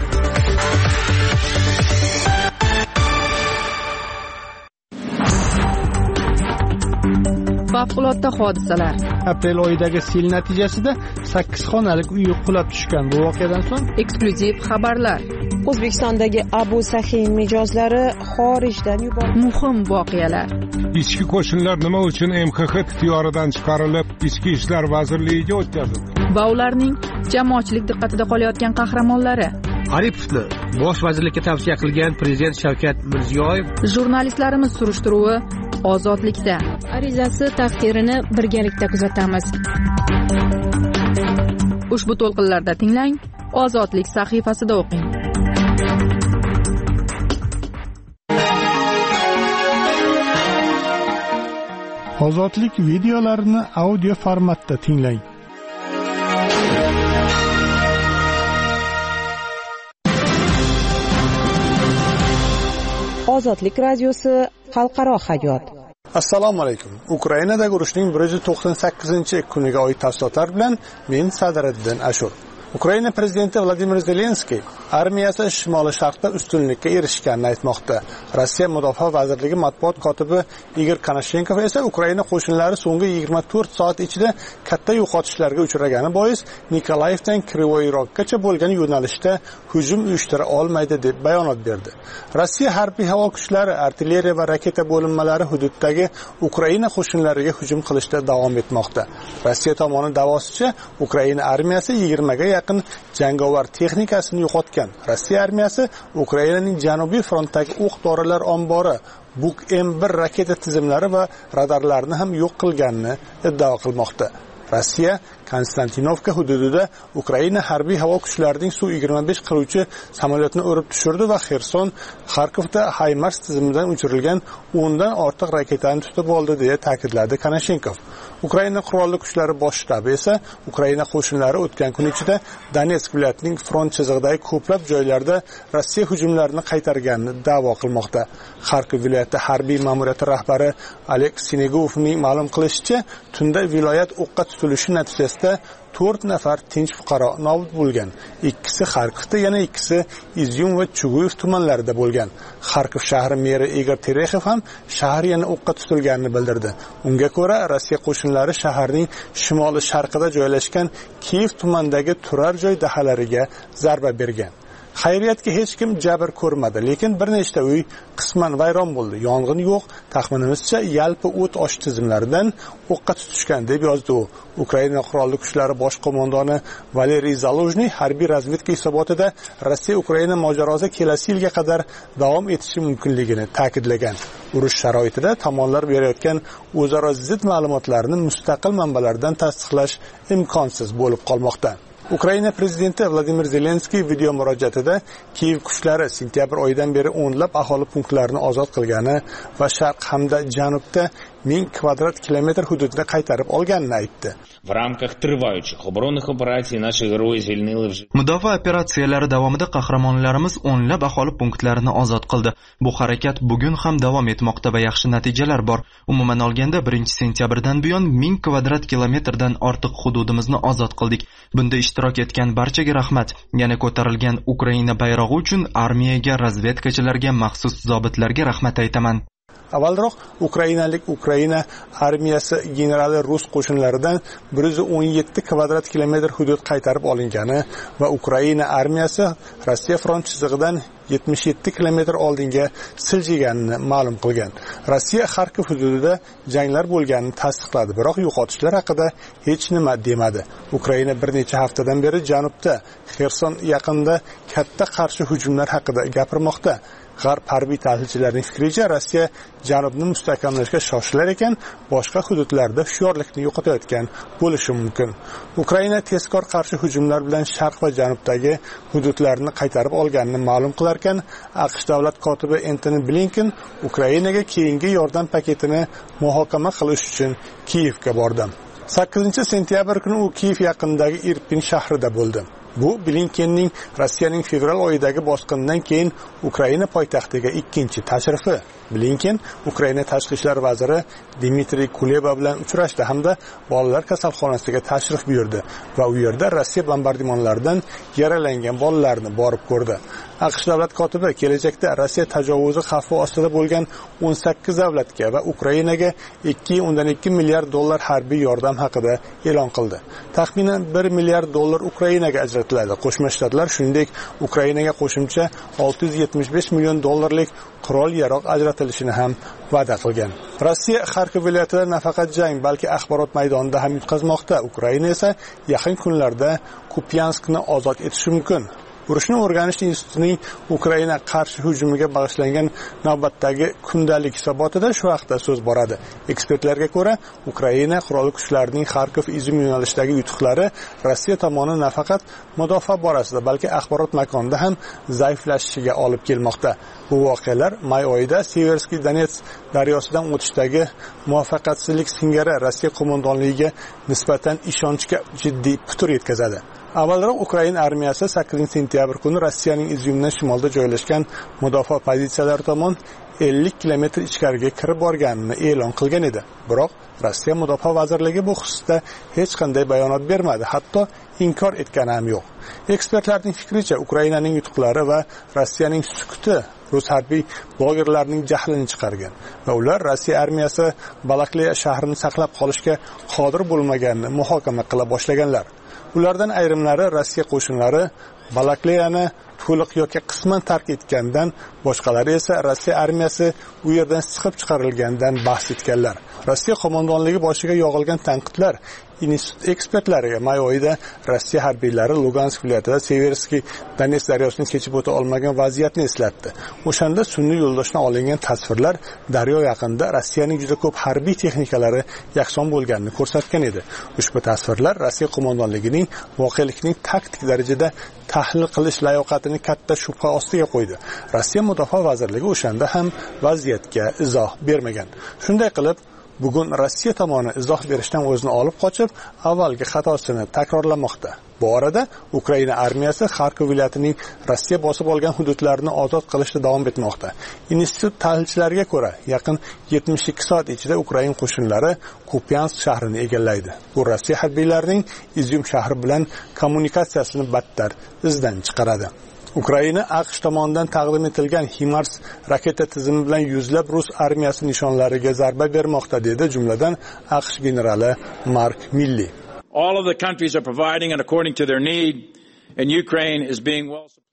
Favqulodda hodisalar. Aprel oyidagi sel natijasida 8 xonalik uy qulab tushgan. Bu voqeadan so'ng eksklyuziv xabarlar. O'zbekistondagi Abu Sahin mijozlari xorijdan yuborildi. Muhim voqealar. Ichki qo'shinlar nima uchun MXX ixtiyoridan chiqarilib, Ichki ishlar vazirligiga o'tkazildi? Va ularning jamoatchilik diqqatida qolayotgan qahramonlari. Aripovni bosh vazirlikka tavsiya qilgan prezident Shavkat Mirziyoyev. Jurnalistlarimiz surishtiruvi Ozodlikda. Arizasi taqdirini birgalikda kuzatamiz. Ushbu to'lqinlarda tinglang, Ozodlik sahifasida o'qing. Ozodlik videolarini audio formatda tinglang. Ozodlik radiosi xalqaro hayot. Assalomu alaykum. Ukrainadagi urushning 198-kuniga oid tafsilotlar bilan men Sadiriddin Ashur. Ukraina prezidenti Vladimir Zelenskiy armiyasi shimoliy sharqda ustunlikka erishganini aytmoqda. Rossiya mudofaa vazirligi matbuot kotibi Igor Konashenkov esa Ukraina qo'shinlari so'nggi 24 soat ichida katta yo'qotishlarga uchragani bois Nikolayevdan Krivoy Roggacha bo'lgan yo'nalishda hujum uyushtira olmaydi deb bayonot berdi. Rossiya harbiy havo kuchlari, artilleriya va raketa bo'linmalari hududdagi Ukraina qo'shinlariga hujum qilishda davom etmoqda. Rossiya tomoni da'vosicha Ukraina armiyasi 20 ga yaqin jangovar texnikasini yo'qotgan. Rossiya armiyasi Ukrainaning janubiy frontdagi o'q-dorilar ombori, Buk M1 raketa tizimlari va radarlarini ham yo'q qilganini iddao qilmoqda. Rossiya Konstantinovka hududida Ukraina harbiy havo kuchlarining Su-25 qiruvchi samolyotni urib tushirdi va Xerson, Xarkovda HIMARS tizimidan uchirilgan 10 dan ortiq raketani tutib oldi deya ta'kidladi Konashenkov. Ukraina qurolli kuchlari bosh shtabi esa Ukraina qo'shinlari o'tgan kun ichida Donetsk viloyatining front chizig'idagi ko'plab joylarda Rossiya hujumlarini qaytarganini da'vo qilmoqda. Xarkov viloyati harbiy ma'muriyati rahbari Oleg Sinegovning ma'lum qilishicha, tunda viloyat o'qqa tutilishi natijasida 4 nafar tinch fuqaro nobud bo'lgan. Ikkisi Xarkovda, yana ikkisi Izyum va Chuguyev tumanlarida bo'lgan. Xarkov shahri meri Igor Terexov ham shahar yana o'qqa tutilganini bildirdi. Unga ko'ra, Rossiya qo'shinlari shaharning shimoli sharqida joylashgan Kiyev tumanidagi turar joy dahalariga zarba bergan. Xayriyatki hech kim jabr ko'rmadi, lekin bir nechta uy qisman vayron bo'ldi. Yong'in yo'q, taxminimizcha yalpi o't osh tizimlaridan o'qqa tutishgan deb yozdi u. Ukraina qurolli kuchlari bosh qo'mondoni Valeriy Zaluzhny harbiy razvedka hisobotida Rossiya Ukraina mojarosi kelasi yilga qadar davom etishi mumkinligini ta'kidlagan. Urush sharoitida tomonlar berayotgan o'zaro zid ma'lumotlarni mustaqil manbalardan tasdiqlash imkonsiz bo'lib qolmoqda. Ukraina prezidenti Vladimir Zelenskiy video murojaatida Kiyev kuchlari sentyabr oyidan beri o'nlab aholi punktlarini ozod qilgani va sharq hamda janubda 1000 kvadrat kilometr hududni qaytarib olganini aytdi. В рамках трывающих оборонных операций наши герои звільнили вже. Mudofaa operatsiyalari davomida qahramonlarimiz o'nlab aholi punktlarini ozod qildi. Bu harakat bugun ham davom etmoqda va yaxshi natijalar bor. Umuman olganda 1-sentyabrdan buyon 1000 kvadrat kilometrdan ortiq hududimizni ozod qildik. Bunda ishtirok etgan barchaga rahmat. Yana ko'tarilgan Ukraina bayrog'i uchun armiyaga, razvedkachilarga, maxsus zobitlarga rahmat aytaman. Avvalroq Ukraina armiyasi generali rus qo'shinlaridan 117 kvadrat kilometr hudud qaytarib olingani va Ukraina armiyasi Rossiya front chizig'idan 77 kilometr oldinga siljiganini ma'lum qilgan. Rossiya Xarkov hududida janglar bo'lganini tasdiqladi, biroq yo'qotishlar haqida hech nima demadi. Ukraina bir necha haftadan beri janubda Xerson yaqinida katta qarshi hujumlar haqida gapirmoqda. G'arb harbiy tahlilchilarining fikricha, Rossiya janubni mustahkamlashga shoshilar ekan, boshqa hududlarda hushyorlikni yo'qotayotgan bo'lishi mumkin. Ukraina tezkor qarshi hujumlar bilan sharq va janubdagi hududlarni qaytarib olganini ma'lum qilar ekan, AQSh davlat kotibi Antony Blinken Ukrainaga keyingi yordam paketini muhokama qilish uchun Kiyevga bordi. 8-sentyabr kuni u Kiyev yaqinidagi Irpin shahrida bo'ldi. Bu Blinkenning Rossiyaning fevral oyidagi bosqinidan keyin Ukraina poytaxtiga ikkinchi tashrifi. Blinken Ukraina tashqi ishlar vaziri Dmitriy Kuleba bilan uchrashdi hamda bolalar kasalxonasiga tashrif buyurdi va u yerda Rossiya bombardimonlaridan yaralangan bolalarni borib ko'rdi. AQSh davlat kotibi kelajakda Rossiya tajovuzi xavfi ostida bo'lgan 18 davlatga va Ukrainaga 2.2 milliard dollar harbiy yordam haqida e'lon qildi. Taxminan 1 milliard dollar Ukrainaga ajratiladi. Qo'shma Shtatlar shuningdek Ukrainaga qo'shimcha 675 million dollarlik qurol-yarog' ajratilishini ham va'da qilgan. Rossiya Xarkov viloyatida nafaqat jang, balki axborot maydonida ham yutqazmoqda. Ukraina esa yaqin kunlarda Kupyanskni ozod etishi mumkin. Urushni o'rganish institutining Ukraina qarshi hujumiga bag'ishlangan navbatdagi kundalik hisobotida shu haqda so'z boradi. Ekspertlarga ko'ra, Ukraina qurolli kuchlarining Xarkov Izum yo'nalishidagi yutuqlari Rossiya tomoni nafaqat mudofaa borasida, balki axborot makonida ham zaiflashishiga olib kelmoqda. Bu voqealar may oyida Seversky Donets daryosidan o'tishdagi muvaffaqiyatsizlik singari Rossiya qo'mondonligiga nisbatan ishonchga jiddiy putur yetkazadi. Avvalroq Ukraina armiyasi 8-sentyabr kuni Rossiyaning Izumdan shimolda joylashgan mudofaa pozitsiyalari tomon 50 kilometr ichkariga kirib borganini e'lon qilgan edi. Biroq Rossiya mudofaa vazirligi bu xususda hech qanday bayonot bermadi, hatto inkor etgani ham yo'q. Ekspertlarning fikricha, Ukrainaning yutuqlari va Rossiyaning sukuti rus harbiy blogerlarning jahlini chiqargan va ular Rossiya armiyasi Balakleya shahrini saqlab qolishga qodir bo'lmaganini muhokama qila boshlaganlar. Ulardan ayrimlari Rossiya qo'shinlari Balakleyani to'liq yoki qisman tark etgandan, boshqalari esa Rossiya armiyasi u yerdan siqib chiqarilgandan bahs etganlar. Rossiya qo'mondonligi boshiga yog'ilgan tanqidlar institut ekspertlariga may oyida Rossiya harbiylari Lugansk viloyatida Seversky Donets daryosini kechib o'ta olmagan vaziyatni eslatdi. O'shanda sun'iy yo'ldoshdan olingan tasvirlar daryo yaqinida Rossiyaning juda ko'p harbiy texnikalari yakson bo'lganini ko'rsatgan edi. Ushbu tasvirlar Rossiya qo'mondonligining voqelikning taktik darajada tahlil qilish layoqatini katta shubha ostiga qo'ydi. Rossiya mudofaa vazirligi o'shanda ham vaziyatga izoh bermagan. Shunday qilib, bugun Rossiya tomoni izoh berishdan o'zini olib qochib, avvalgi xatosini takrorlamoqda. Bu orada Ukraina armiyasi Xarkov viloyatining Rossiya bosib olgan hududlarini ozod qilishda davom etmoqda. Institut tahlilchilariga ko'ra, yaqin 72 soat ichida Ukraina qo'shinlari Kupyansk shahrini egallaydi. Bu Rossiya harbiylarining Izum shahri bilan kommunikatsiyasini battar izdan chiqaradi. Ukraina AQSh tomonidan taqdim etilgan HIMARS raketa tizimi bilan yuzlab rus armiyasi nishonlariga zarba bermoqda, dedi jumladan AQSh generali Mark Milley. All of the countries are providing and according to their need, and Ukraine is being well supplied.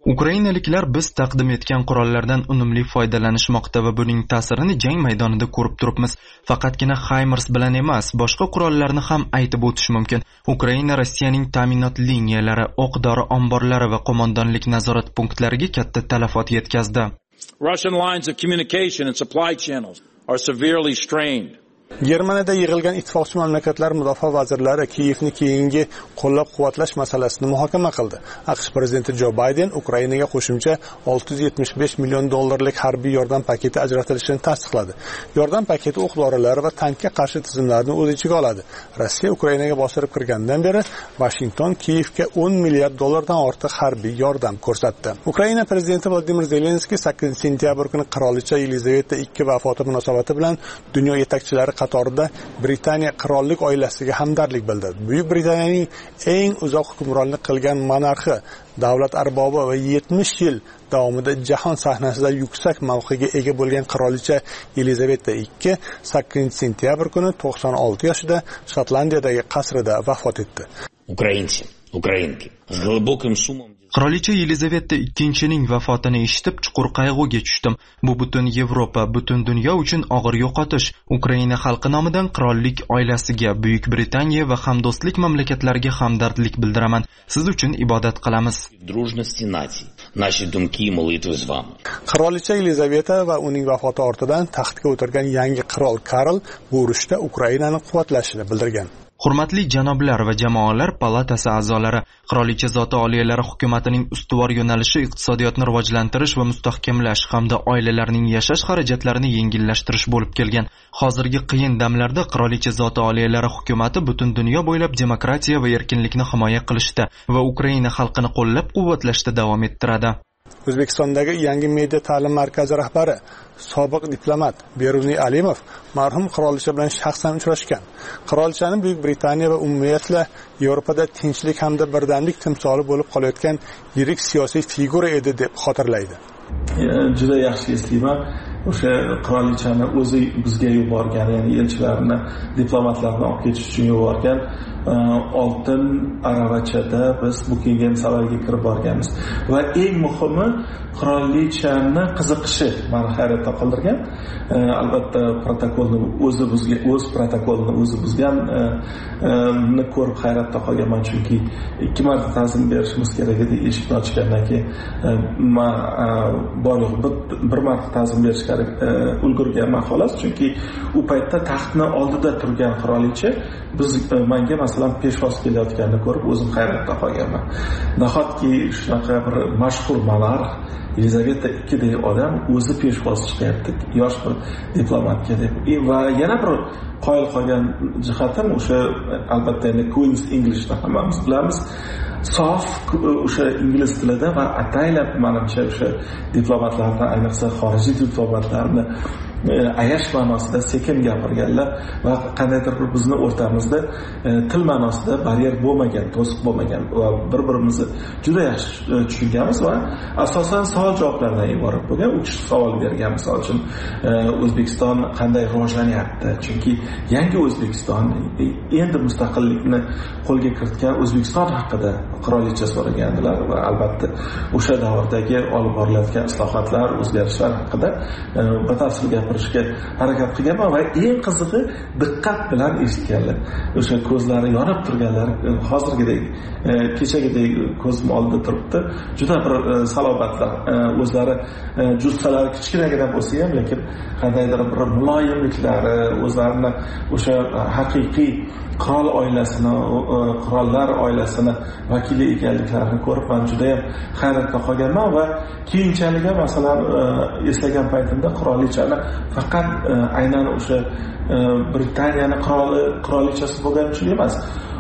Ukrainaliklar biz taqdim etgan qurollardan unumli foydalanishmoqda va buning ta'sirini jang maydonida ko'rib turibmiz. Faqatgina HIMARS bilan emas, boshqa qurollarni ham aytib o'tish mumkin. Ukraina Rossiyaning ta'minot liniyalari, o'q-dori omborlari va qo'mondonlik nazorat punktlariga katta talafot yetkazdi. Russian lines of communication and supply channels are severely strained. Germaniyada yig'ilgan ittifoqchi mamlakatlar mudofaa vazirlari Kiyevni keyingi qo'llab-quvvatlash masalasini muhokama qildi. AQSh prezidenti Jo Bayden Ukrainaga qo'shimcha $675 million harbiy yordam paketi ajratilishini tasdiqladi. Yordam paketi o'q-dorilar va tankga qarshi tizimlarni o'z ichiga oladi. Rossiya Ukrainaga bostirib kirgandan beri Washington Kiyevga $10 milliard dan ortiq harbiy yordam ko'rsatdi. Ukraina prezidenti Vladimir Zelenskiy 8 sentyabr kuni qirolicha Yelizaveta II vafoti munosabati bilan dunyo yetakchilari qatorida Britaniya qirollik oilasiga hamdardlik bildirdi. Buyuk Britaniyaning eng uzoq hukmronlik qilgan monarxi, davlat arbobi va 70 yil davomida jahon sahnasida yuksak mavqega ega bo'lgan qirolicha Yelizaveta II 8 sentyabr kuni 96 yoshida Shotlandiyadagi qasrida vafot etdi. Ukrainki с глубоким шумом. Qirolicha Yelizaveta II-ning vafotini eshitib chuqur qayg'uga tushdim. Bu butun Yevropa, butun dunyo uchun og'ir yo'qotish. Ukraina xalqi nomidan qirollik oilasiga, Buyuk Britaniya va hamdo'stlik mamlakatlariga hamdardlik bildiraman. Siz uchun ibodat qilamiz. Qirolicha Yelizaveta va uning vafoti ortidan taxtga o'tirgan yangi qirol Karl bu urushda Ukrainani quvvatlashini bildirgan. Hurmatli janoblar va jamoalar palatasi a'zolari, qirolicha zoti oliyalari hukumatining ustuvor yo'nalishi iqtisodiyotni rivojlantirish va mustahkamlash hamda oilalarning yashash xarajatlarini yengillashtirish bo'lib kelgan. Hozirgi qiyin damlarda qirolicha zoti oliyalari hukumati butun dunyo bo'ylab demokratiya va erkinlikni himoya qilishda va Ukraina xalqini qo'llab-quvvatlashda davom ettiradi. O'zbekistondagi yangi media ta'lim markazi rahbari, sobiq diplomat Beruniy Alimov marhum qirolicha bilan shaxsan uchrashgan. Qirolichani Buyuk Britaniya va umumiyatla Yevropada tinchlik hamda birdamlik timsoli bo'lib qolayotgan yirik siyosiy figura edi deb xotirlaydi. Juda yaxshi eslayman. O'sha qirolichani o'zi bizga yuborgan, ya'ni elchilarni, diplomatlarni olib ketish uchun yuborgan oltin aravachada biz Buckingham saroyiga kirib borganmiz va eng muhimi qirolichani qiziqishi meni hayratda qoldirgan. Albatta protokolni o'z protokolini o'zi buzganni ko'rib hayratda qolganman, chunki 2 marta ta'zim berishimiz kerak edi eshikni ochgandan keyin. Men bir marta ta'zim berish ulgurganman xolos, chunki u paytda taxtni oldida turgan qirolicha menga masalan peshvoz kelayotganini ko'rib o'zim hayratda qolganman. Nahotki shunaqa bir mashhur monarx Yelizaveta II odam o'zi peshvoz chiqyapti, yosh bir diplomatga deb. Va yana bir qoyil qolgan jihatim o'sha albatta endi Queen's Englishni hammamiz bilamiz. Sof o'sha ingliz tilida va ataylab menimcha o'sha diplomatlarni, ayniqsa xorijiy diplomatlarni ayash ma'nosida sekin gapirganlar va qandaydir bir bizni o'rtamizda til ma'nosida baryer bo'lmagan, to'siq bo'lmagan va bir-birimizni juda yaxshi tushunganmiz va asosan savol-javoblardan iborat bo'lgan. U kishi savol bergan, misol uchun O'zbekiston qanday rivojlanyapti? Chunki yangi O'zbekiston endi mustaqillikni qo'lga kiritgan O'zbekiston haqida qirolicha so'ragandilar va albatta o'sha davrdagi olib borilayotgan islohotlar, o'zgarishlar haqida batafsil gapirishga harakat qilganman va eng qizig'i diqqat bilan eshitganlar. O'sha ko'zlari yonib turganlar hozirgidek, kechagidek ko'zim oldida turibdi. Juda bir salobatlar, o'zlari jussalari kichkinagina bo'lsa ham, lekin qandaydir bir muloyimliklari, o'zlarini o'sha haqiqiy qirol oilasini, qirollar oilasini vakili ekanliklarini ko'rib men juda ham hayratda qolganman va keyinchalik ham masalan eslagan paytimda qirolichani faqat aynan o'sha Britaniyani qirolichasi bo'lgani uchun emas,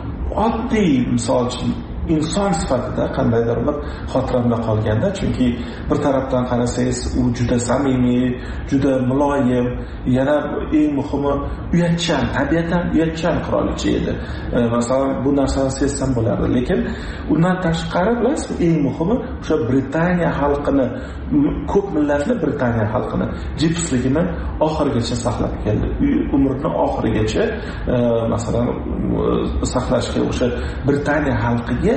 oddiy misol uchun inson sifatida qandaydir bir xotiramda qolganda, chunki bir tarafdan qarasangiz u juda samimiy, juda muloyim, yana eng muhimi uyatchan, tabiatan uyatchan qirolicha edi. Masalan, bu narsani sezsam bo'lardi, lekin undan tashqari bilasiz, eng muhimi o'sha Britaniya xalqini, ko'p millatli Britaniya xalqini jipsligini oxirigacha saqlab keldi. Umrini oxirigacha masalan saqlashga o'sha Britaniya xalqiga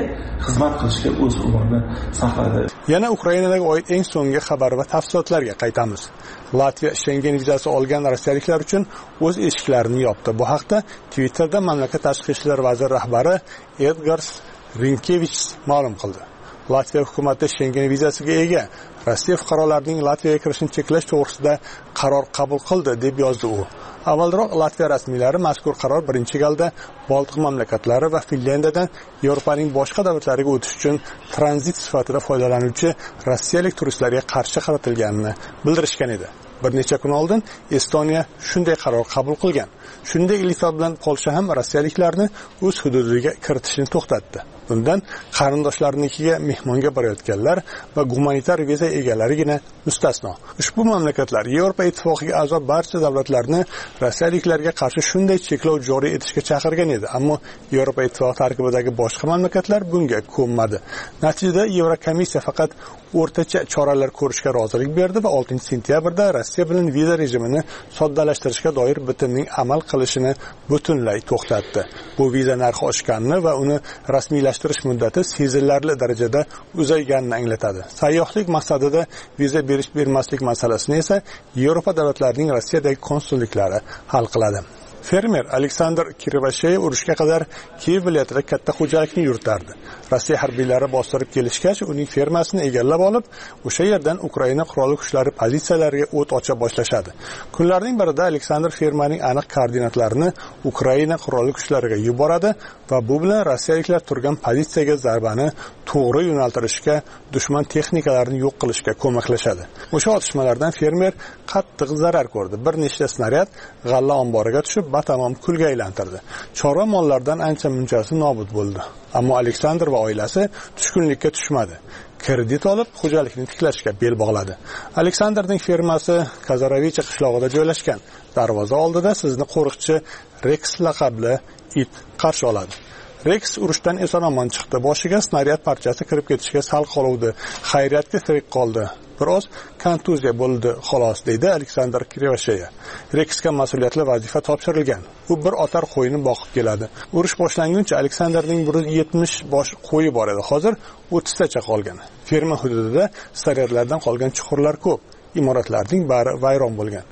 xizmat qilishga o'z umrini saqladi. Yana Ukrainaga oid eng so'nggi xabar va tafsilotlarga qaytamiz. Latviya Schengen vizasi olgan rossiyaliklar uchun o'z eshiklarini yopdi. Bu haqda Twitterda mamlakat tashqi ishlar vaziri rahbari Edgars Rinkevich ma'lum qildi. Latviya hukumati Schengen vizasiga ega Rossiya fuqarolarining Latviyaga kirishini cheklash to'g'risida qaror qabul qildi deb yozdi u. Avvalroq Latviya rasmiylari mazkur qaror birinchi galda Baltiq mamlakatlari va Finlyandiyadan Yevropaning boshqa davlatlariga o'tish uchun tranzit sifatida foydalanuvchi rossiyalik turistlarga qarshi qaratilganini bildirishgan edi. Bir necha kun oldin Estoniya shunday qaror qabul qilgan. Shunday Litva bilan Polsha ham rossiyaliklarni o'z hududiga kiritishni to'xtatdi. Bundan qarindoshlarinikiga mehmonga borayotganlar va gumanitar viza egalarigina mustasno. Ushbu mamlakatlar Yevropa ittifoqiga a'zo barcha davlatlarni rossiyaliklarga qarshi shunday cheklov joriy etishga chaqirgan edi, ammo Yevropa ittifoqi tarkibidagi boshqa mamlakatlar bunga ko'nmadi. Natijada Yevrokomissiya faqat o'rtacha choralar ko'rishga rozilik berdi va 6-sentyabrda Rossiya bilan viza rejimini soddalashtirishga doir bitimning amal qilishini butunlay to'xtatdi. Bu viza narxi oshganini va uni rasmiylashtirish muddati sezilarli darajada uzayganini anglatadi. Sayyohlik maqsadida viza berish-bermaslik masalasini esa Yevropa davlatlarining Rossiyadagi konsulliklari hal qiladi. Fermer Aleksandr Kirivashev urushga qadar Kiyev viloyatida katta xo'jalikni yuritardi. Rossiya harbiylari bostirib kelishgach, uning fermasini egallab olib, o'sha yerdan Ukraina qurolli kuchlari pozitsiyalariga o't ocha boshlashadi. Kunlarning birida Aleksandr fermaning aniq koordinatlarini Ukraina qurolli kuchlariga yuboradi va bu bilan rossiyaliklar turgan pozitsiyaga zarbani to'g'ri yo'naltirishga, dushman texnikalarini yo'q qilishga ko'maklashadi. O'sha otishmalardan fermer qattiq zarar ko'rdi. Bir nechta snaryad g'alla omboriga tushib, batamom kulga aylantirdi. Chorva mollaridan ancha-munchasi nobud bo'ldi. Ammo Aleksandr va oilasi tushkunlikka tushmadi. Kredit olib, xo'jalikni tiklashga bel bog'ladi. Aleksandrning fermasi Kazaravicha qishlog'ida joylashgan. Darvoza oldida sizni qo'riqchi Rex laqabli it qarshi oladi. Rex urushdan eson-omon chiqdi. Boshiga snaryad parchasi kirib ketishiga sal qoluvdi. Xayriyatga tirik qoldi. Biroz kontuziya bo'ldi xolos, deydi Aleksandr Kirivashev. Rexga mas'uliyatli vazifa topshirilgan. U bir otar qo'yini boqib keladi. Urush boshlanguncha Aleksandrning 170 bosh qo'yi bor edi. Hozir 30 tacha qolgan. Ferma hududida snaryadlardan qolgan chuqurlar ko'p. Imoratlarning bari vayron bo'lgan.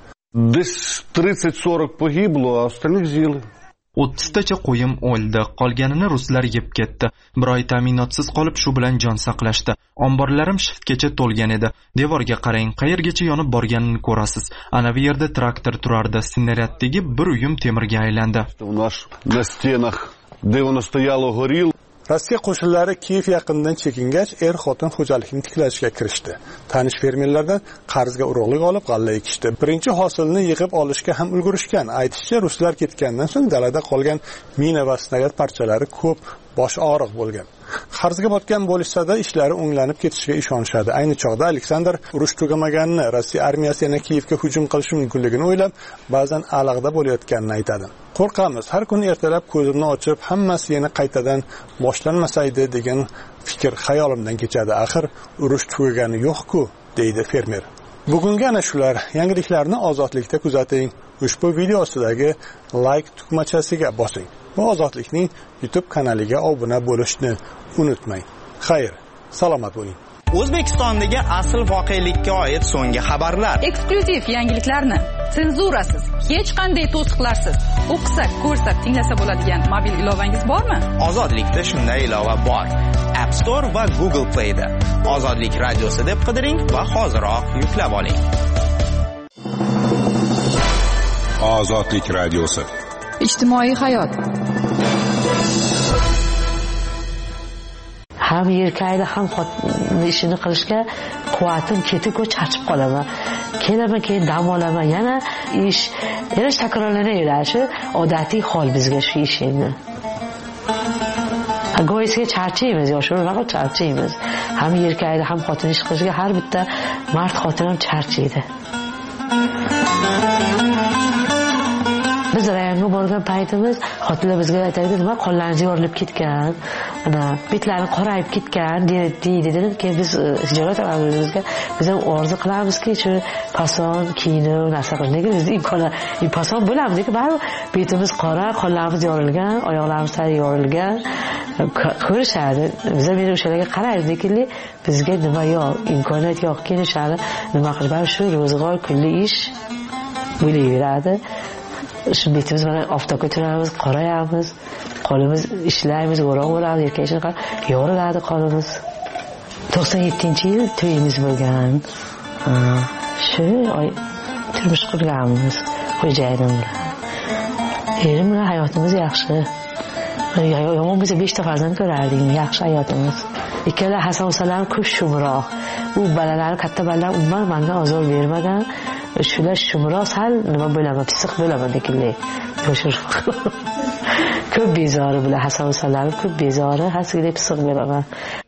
30-40 pogiblo, a остальных жили. 30 tacha qo'yim o'ldi, qolganini ruslar yeb ketdi. Bir oy ta'minotsiz qolib shu bilan jon saqlashdi. Omborlarim shiftgacha to'lgan edi. Devorga qarang, qayergacha yonib borganini ko'rasiz. Ana bu yerda traktor turardi. Snaryadagi bir uyum temirga aylandi. На стенах, где он стоял, горел. Rossiya qo'shinlari Kiyev yaqinidan chekingach, xotin xo'jalikni tiklashga kirishdi. Tanish fermerlardan qarzga urug'lik olib g'alla ekishdi. Birinchi hosilni yig'ib olishga ham ulgurishgan. Aytishicha, ruslar ketgandan so'ng dalada qolgan mina va snaryad parchalari ko'p, bosh og'riq bo'lgan. Qarzga botgan bo'lishsa-da, ishlari o'nglanib ketishiga ishonishadi. Ayni chog'da Aleksandr urush tugamaganini, Rossiya armiyasi yana Kiyevga hujum qilishi mumkinligini o'ylab, ba'zan alag'da bo'layotganini aytadi. Qo'rqamiz, har kun ertalab ko'zimni ochib, hammasi yana qaytadan boshlanmasaydi degan fikr xayolimdan kechadi. Axir urush tugagani yo'q-ku, deydi fermer. Bugungi ana shular. Yangiliklarni Ozodlikda kuzating. Ushbu video ostidagi like tugmachasiga bosing. Va Ozodlikning YouTube kanaliga obuna bo'lishni unutmang. Xayr, salomat bo'ling. O'zbekistondagi asl voqelikka oid so'nggi xabarlar. Eksklyuziv yangiliklarni senzurasiz, hech qanday to'siqlarsiz o'qisak, ko'rsak, tinglasa bo'ladigan mobil ilovangiz bormi? Ozodlikda shunday ilova bor. App Store va Google Play da. Ozodlik radiosi deb qidiring va hoziroq yuklab oling. Ozodlik radiosi. Ijtimoiy hayot. Ham erkakda ham xotin ishini qilishga quvvatim ketib-ku charchib qolaman. Kelaman, keyin dam olaman, yana ish takrorlanaveradi. Shu odatiy hol bizga shu ish endi. Go'yisiga charchaymiz, yoshlarga charchaymiz. Ham erkakda ham xotin ish qilishga har bitta mard xotin ham charchaydi. Biz rayonga borgan paytimiz xotinlar bizga aytadi, nima qonlaringiz yorilib ketgan, ana betlaring qorayib ketgan deydi. Keyin biz tijorat amirligimizga biz ham orzu qilamizki, shu fason kiyinib narsa qilish. Nega bizda imkoniyat fason bo'lamiz, lekin baribir betimiz qora, qonlarimiz yorilgan, oyoqlarimiz yorilgan. ko'rishadi. Biz men o'shalarga qarardik, bizga nima yo'q, imkoniyat yo'q, kelishadi, nima qilib shu ro'zg'or kunli ish bo'laveradi. Shu betimiz mana oftobga turamiz, qorayamiz, qo'limiz ishlaymiz, o'roq bo'ladi, erkaklar yoriladi qo'limiz. 97-yil to'yimiz bo'lgan. Shu turmush qurganmiz xo'jayinim bilan. Erim bilan hayotimiz yaxshi. Yomon bo'lsa 5 ta farzand ko'rardik, yaxshi hayotimiz. Ikkala Hasan-Husanlar ko'p shumroq. U balalar, katta balalar umuman menga ozor bermagan. Shular shumroq, sal nima bo'laman, pisiq bo'laman dekilay. Ko'p bezori bilan Hasan-Husanlar ko'p bezori, hasigida pisiq bo'laman.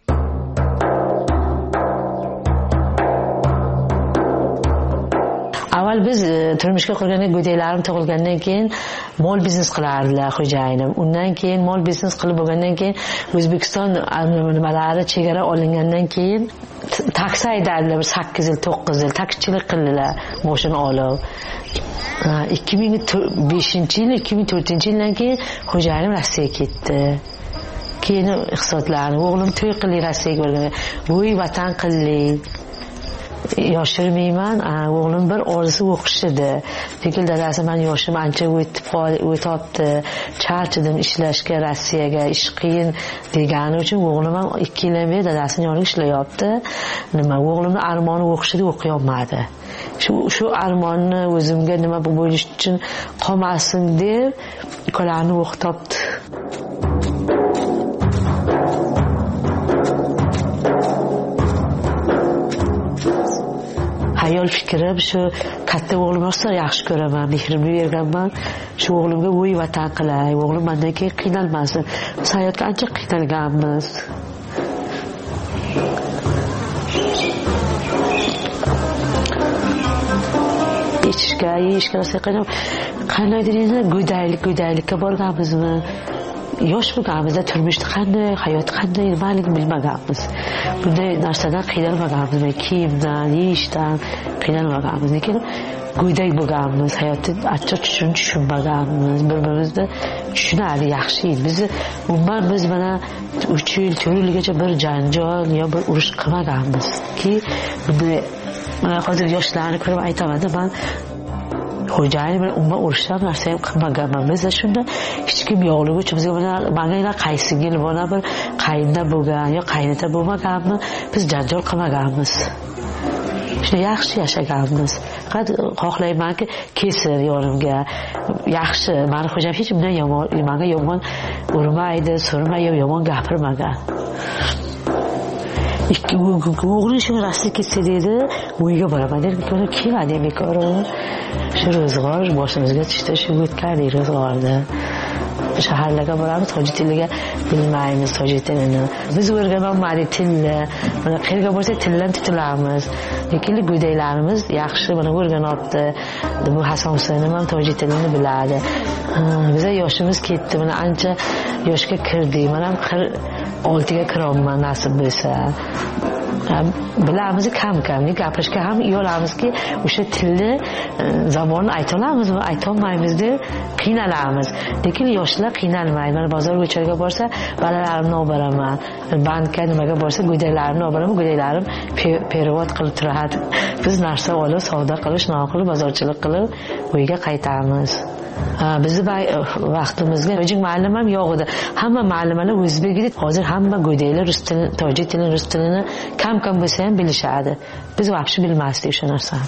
Avval biz turmushga qo'ygandan go'daylarim tug'ilgandan keyin mol biznes qilardilar xo'jayinim. Undan keyin mol biznes qilib bo'lgandan keyin O'zbekiston nimalari chegara olingandan keyin taksi haydadilar 8 yil, 9 yil taksichilik qildilar, mashina olib. 2005-yil, 2004-yildan keyin xo'jayinim Rossiyaga ketdi. Keyin iqtisodlarni o'g'lim to'y qildi Rossiyaga borgan. Voy vatan qildi. Yoshirmayman, o'g'lim bir orzusi o'qish edi. Lekin dadasi men yoshim ancha o'tibdi, charchadim ishlashga, Rossiyaga ish qiyin degani uchun o'g'lim ham 2 yildan beri dadasining yonida ishlayapti. Nima, o'g'limning armoni o'qish edi, o'qiy olmadi. Shu armonni o'zimga nima bo'lish uchun qolmasin deb ukalarni o'qitibdi. Hayol fikrim shu katta o'g'lim olsa yaxshi ko'raman, mehrimni berganman. Shu o'g'limga voy vatan qilay, o'g'lim mendan keyin qiynalmasin. Biz hayotga ancha qiynalganmiz. Ichishga, yeyishga qiynalib, qandaydir endi go'daylikka borganmizmi? Yosh bo'lganimizda turmushni qanday, hayot qanday nimaligini bilmaganmiz. Bunday narsadan qiynalmaganmiz, kiyimdan, yeyishdan qiynalmaganmiz. Lekin go'dak bo'lganmiz, hayotni achchiq tushunmaganmiz, bir-birimizni tushunardi yaxshi. Biz mana 3 yil, 4 yilgacha bir janjal yo bir urush qilmaganmizki, bunday mana hozir yoshlarni ko'rib aytaman-da, men xo'jayinim bilan umuman urushlar narsa ham qilmaganman. Biz shunda hech kim yo'qligi uchun bizga mana qaysingil bona bir qaynda bo'lgan yo qaynota bo'lmaganmi, biz janjal qilmaganmiz. Shunda yaxshi yashaganmiz. Faqat xohlaymanki kelsin yonimga. Yaxshi, meni xo'jam hech bundan menga yomon urmaydi, surmaydi, yomon gapirmagan. O'g'lim shu Rossiyaga ketsa dedi, uyga boraman dedi, kelmadi bekor. Shu ro'zg'or boshimizga tushdi, shu o'tkardik ro'zg'orda. Shaharlarga boramiz, tojik tiliga bilmaymiz, tojik tilini. Biz o'rganolmadik tilni. Mana qayerga borsak tildan tutilamiz. Lekin go'daylarimiz yaxshi mana o'rganibdi. Bu Hasan Husaynam ham tojik tilini biladi. Biz yoshimiz ketdi, mana ancha yoshga kirdik. Men ham 6ga kiraman nasib bo'lsa. Bilamiz kam-kam, gapirishga ham yo'lamizki, o'sha tilni zamonni ayta olamizmi, ayta olmaymiz deb qiynalamiz. Lekin yoshlar qiynalmaydi. Men bozor ko'chaga borsa, balalarimni olib boraman. Bankka nimaga borsa, go'daylarimni olib boraman. Go'daylarim perevod qilib turadi. Biz narsa olib, savdo qilish, qilib, bozorchilik qilib, uyga qaytamiz. Bizni vaqtimizga tojik muallim ham yo'q edi. Hamma muallimalar o'zbek edi. Hozir hamma go'daylar rus tilini, tojik tilini, rus tilini kam bo'lsa ham bilishadi. Biz vaqti bilmasdik o'sha narsani.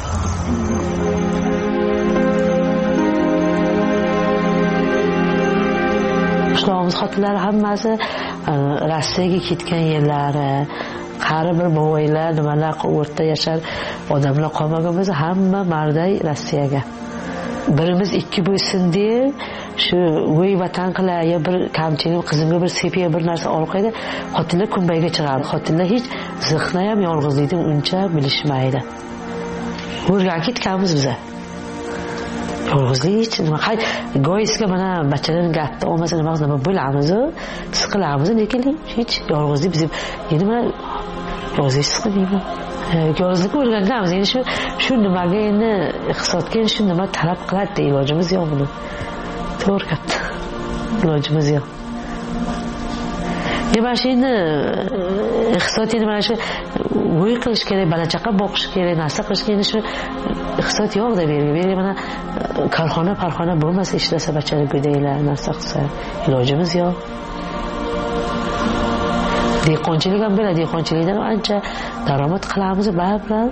Qishloqimiz xotinlari hammasi Rossiyaga ketgan yerlari, qari bir boboylar, nimalar o'rta yashar odamlar qolmagan bo'lsa, hamma marday Rossiyaga. Birimiz 2 bo'lsin deb shu voy vatan qilay, ya bir kamchilik qizimga bir sepiya bir narsa olib qo'ydi. Xotinlar kunbayga chiqadi. Xotinlar hech zixna ham yolg'izlikni uncha bilishmaydi. O'rganib ketganmiz biz. Yolg'izlik hech nima. Go'yisga mana bachalarning gapni olmasa nima bo'lamiz, siqilamiz, lekin hech yolg'izlik biz endi mana yolg'izlik siqilmayman. Yolg'izlikni o'rganganmiz. Endi shu nimaga endi iqtisodga shu nima talab qiladi, ilojimiz yo'q buni. To'g'ri gap. Ilojimiz yo'q. Mana shuni iqtisodiyotni mana shu voy qilish kerak, balachaqa boqish kerak, narsa qilish kerak, shu iqtisod yo'q deb bergan. Mana korxona bo'lmasa ishlasa bachalik go'daylar narsa qilsa ilojimiz yo'q. Dehqonchilik ham bo'ladi, dehqonchilikdan ancha daromad qilamiz, baribir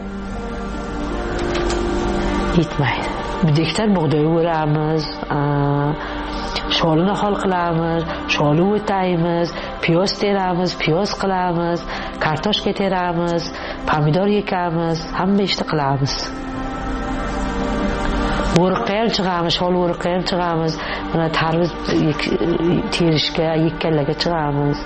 yetmaydi. Bir gektar bug'doy o'ramiz, sholini hol qilamiz, sholi o'taymiz, piyoz teramiz, piyoz qilamiz, kartoshka teramiz, pomidor ekamiz, hamma ishni qilamiz. O'riqqa ham chiqamiz, shol o'riqqa ham chiqamiz, mana tarvuz terishga, ekkanlarga chiqamiz.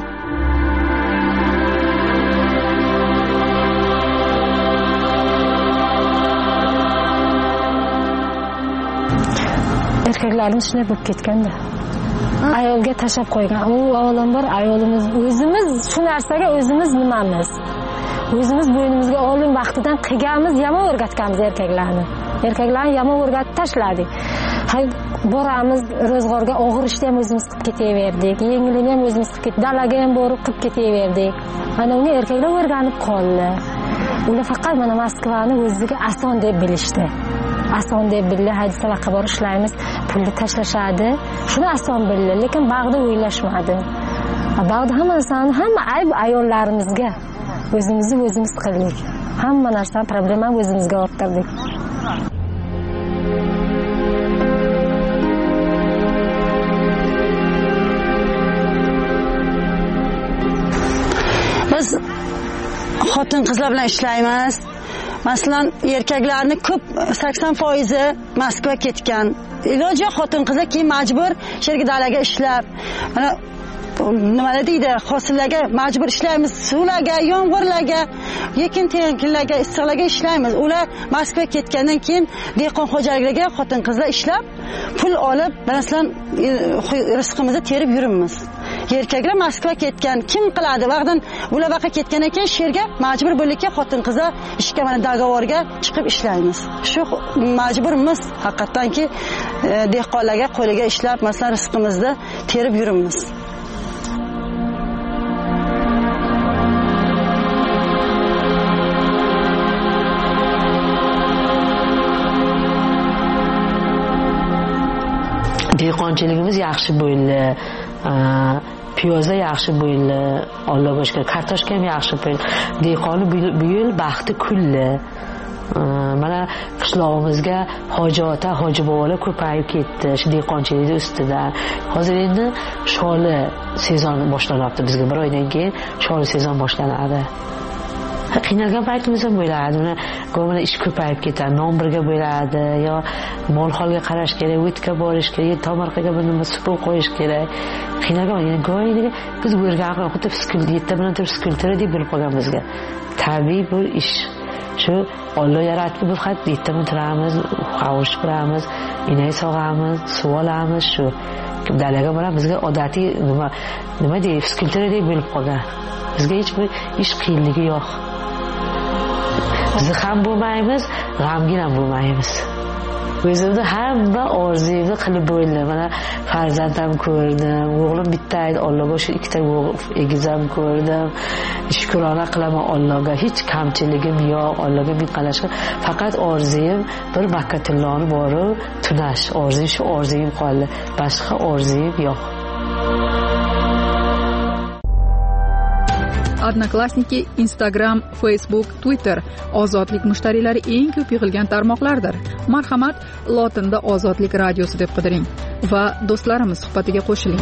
Erkaklarning shunday bo'lib ketganda. Ayolga tashab qo'ygan. U avvalambor ayolimiz o'zimiz shu narsaga o'zimiz nimamiz? O'zimiz bo'ynimizga oldin vaqtidan qilganmiz, yomon o'rgatganmiz erkaklarni. Erkaklarni yomon o'rgatib tashladik. Hay boramiz ro'zg'orga, og'ir ishni ham o'zimiz qilib ketaverdik. Yengilini ham o'zimiz qilib dalaga ham borib qilib ketaverdik. Mana unga erkaklar o'rganib qoldi. Ular faqat mana Moskvani o'ziga oson deb bilishdi. Oson deb bildi, haydi salaqa bor ishlaymiz, pulni tashlashadi. Shuni oson bildi, lekin bag'da o'ylashmadi. Bag'da hamma ayb ayollarimizga. O'zimizni o'zimiz qildik. Hamma narsani problemani o'zimizga orttirdik. Biz xotin qizlar bilan ishlaymiz. Masalan, erkaklarni ko'p 80% Moskva ketgan. Iloji xotin qizlar keyin majbur shergi dalaga ishlab, mana nimalar deydi, hosillarga majbur ishlaymiz, suvlarga, yomg'irlarga, ekin tenkinlarga, issiqlarga ishlaymiz. Ular Moskva ketgandan keyin dehqon xo'jaliklariga xotin qizlar ishlab, pul olib, masalan, rizqimizni terib yuribmiz. Erkaklar Moskva ketgan, kim qiladi? Vaqtdan ular vaqa ketgandan keyin sherga majbur bo'ldikki, xotin qizlar ishga mana dogovorga chiqib ishlaymiz. Shu majburmiz haqiqatdanki dehqonlarga qo'liga ishlab, masalan, rizqimizni terib yuribmiz. Dehqonchiligimiz yaxshi bo'ldi. Piyoza yaxshi bo'ldi. Allohga shukr. Kartoshka ham yaxshi bo'ldi. Dehqoni bu yil baxti kulli. Mana qishlog'imizga hoji ota, hoji bobolar ko'payib ketdi shu dehqonchilik ustida. Hozir endi sholi sezon boshlanyapti bizga. Bir oydan keyin sholi sezon boshlanadi. Qiynalgan paytimiz ham bo'ladi. Mana ish ko'payib ketadi. Non birga bo'ladi, yo mol holga qarash kerak, o'tga borish kerak, tomorqaga bir nima supa qo'yish kerak. Qiynalgan, ya'ni go'yoki biz o'rganib xuddi yetti bilan turib skulptura deb bilib qolgan bizga. Tabiiy bir ish. Shu Alloh yaratdi, biz faqat yetti bilan turamiz, havush quramiz, inay sog'amiz, suv olamiz, shu dalaga boramiz. Bizga odatiy nima deydi, skulptura deb bilib qolgan. Bizga hech bir ish qiyinligi yo'q. Biz ham bo'lmaymiz, g'amgin ham bo'lmaymiz. O'zimni hamma orzuyimni qilib bo'ldim. Mana farzandam ko'rdim, o'g'lim bitta edi, Allohga shu ikkita egizam ko'rdim. Shukrona qilaman Allohga. Hech kamchiligim yo'q, Allohga minnatdorlik. Faqat orzuyim bir Makkatulloni borib tunash. Orzuyim shu orzuyim qoldi. Boshqa orzuyim yo'q. Odnoklassniki, Instagram, Facebook, Twitter ozodlik mushtariylari eng ko'p yig'ilgan tarmoqlardir. Marhamat, lotinda Ozodlik radiosi deb qidiring va do'stlarimiz suhbatiga qo'shiling.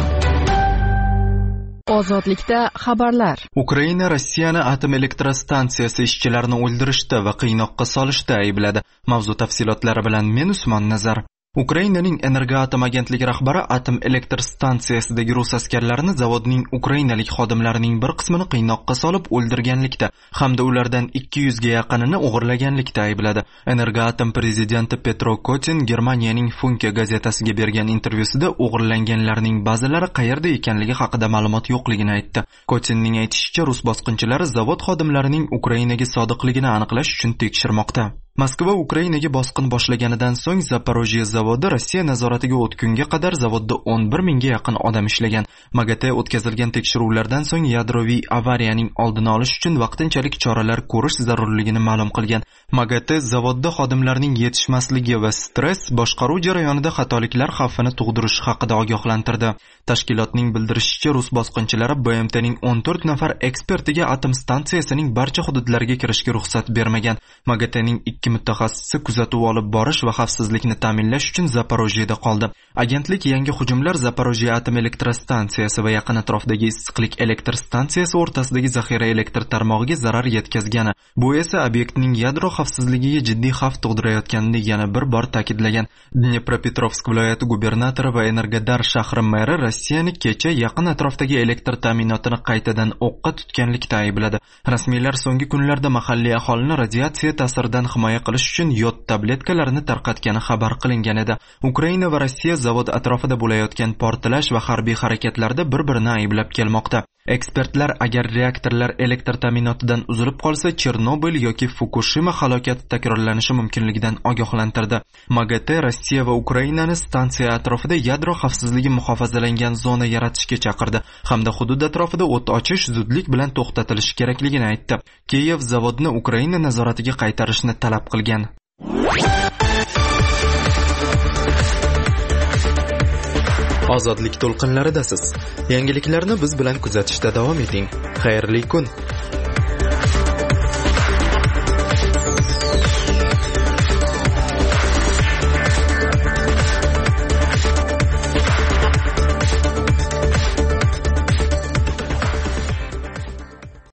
Ozodlikda xabarlar. Ukraina Rossiyani atom elektrostansiyasi ishchilarini o'ldirishda va qiynoqqa solishda aybladi. Mavzu tafsilotlari bilan men Usmon Nazar. Ukrainaning Energoatom agentligi rahbari atom elektr stansiyasidagi rus askarlarini zavodning ukrainalik xodimlarining bir qismini qiynoqqa solib o'ldirganlikda hamda ulardan 200 ga yaqinini o'g'irlaganlikda aybladi. Energoatom prezidenti Petro Kotin Germaniyaning Funke gazetasiga bergan intervyusida o'g'irlanganlarning ba'zilari qayerda ekanligi haqida ma'lumot yo'qligini aytdi. Kotinning aytishicha, rus bosqinchilari zavod xodimlarining Ukrainaga sodiqligini aniqlash uchun tekshirmoqda. Moskva Ukrainaga bosqin boshlaganidan so'ng Zaporojye zavodi Rossiya nazoratiga o'tgunga qadar zavodda 11 mingga yaqin odam ishlagan. MAGATE o'tkazilgan tekshiruvlardan so'ng yadroviy avariyaning oldini olish uchun vaqtinchalik choralar ko'rish zarurligini ma'lum qilgan. MAGATE zavodda xodimlarning yetishmasligi va stress boshqaruv jarayonida xatoliklar xavfini tug'dirishi haqida ogohlantirdi. Tashkilotning bildirishicha, rus bosqinchilari BMTning 14 nafar ekspertiga atom stansiyasining barcha hududlariga kirishga ruxsat bermagan. MAGATEning 2 mutaxassisi kuzatuv olib borish va xavfsizlikni ta'minlash uchun Zaporojyeda qoldi. Agentlik yangi hujumlar Zaporojye atom elektrostansiyasi va yaqin atrofdagi issiqlik elektr stansiyasi o'rtasidagi zaxira elektr tarmog'iga zarar yetkazgani, bu esa obyektning yadro xavfsizligiga jiddiy xavf tug'dirayotganini yana bir bor ta'kidlagan. Dnepropetrovsk viloyati gubernatori va Energodar shahri meri Rossiyani kecha yaqin atrofdagi elektr ta'minotini qaytadan o'qqa tutganlikda aybladi. Rasmiylar so'nggi kunlarda mahalliy aholini radiatsiya ta'siridan himoya qilish uchun yod tabletkalarini tarqatgani xabar qilingan edi. Ukraina va Rossiya zavod atrofida bo'layotgan portlash va harbiy harakatlarda bir-birini ayblab kelmoqda. Ekspertlar agar reaktorlar elektr ta'minotidan uzilib qolsa, Chernobil yoki Fukushima halokati takrorlanishi mumkinligidan ogohlantirdi. MAGATE Rossiya va Ukrainani stansiya atrofida yadro xavfsizligi muhofazalangan zona yaratishga chaqirdi hamda hudud atrofida o't ochish zudlik bilan to'xtatilishi kerakligini aytdi. Kiyev zavodni Ukraina nazoratiga qaytarishni talab qilgan. Ozodlik to'lqinlaridasiz. Yangiliklarni biz bilan kuzatishda davom eting. Xayrli kun.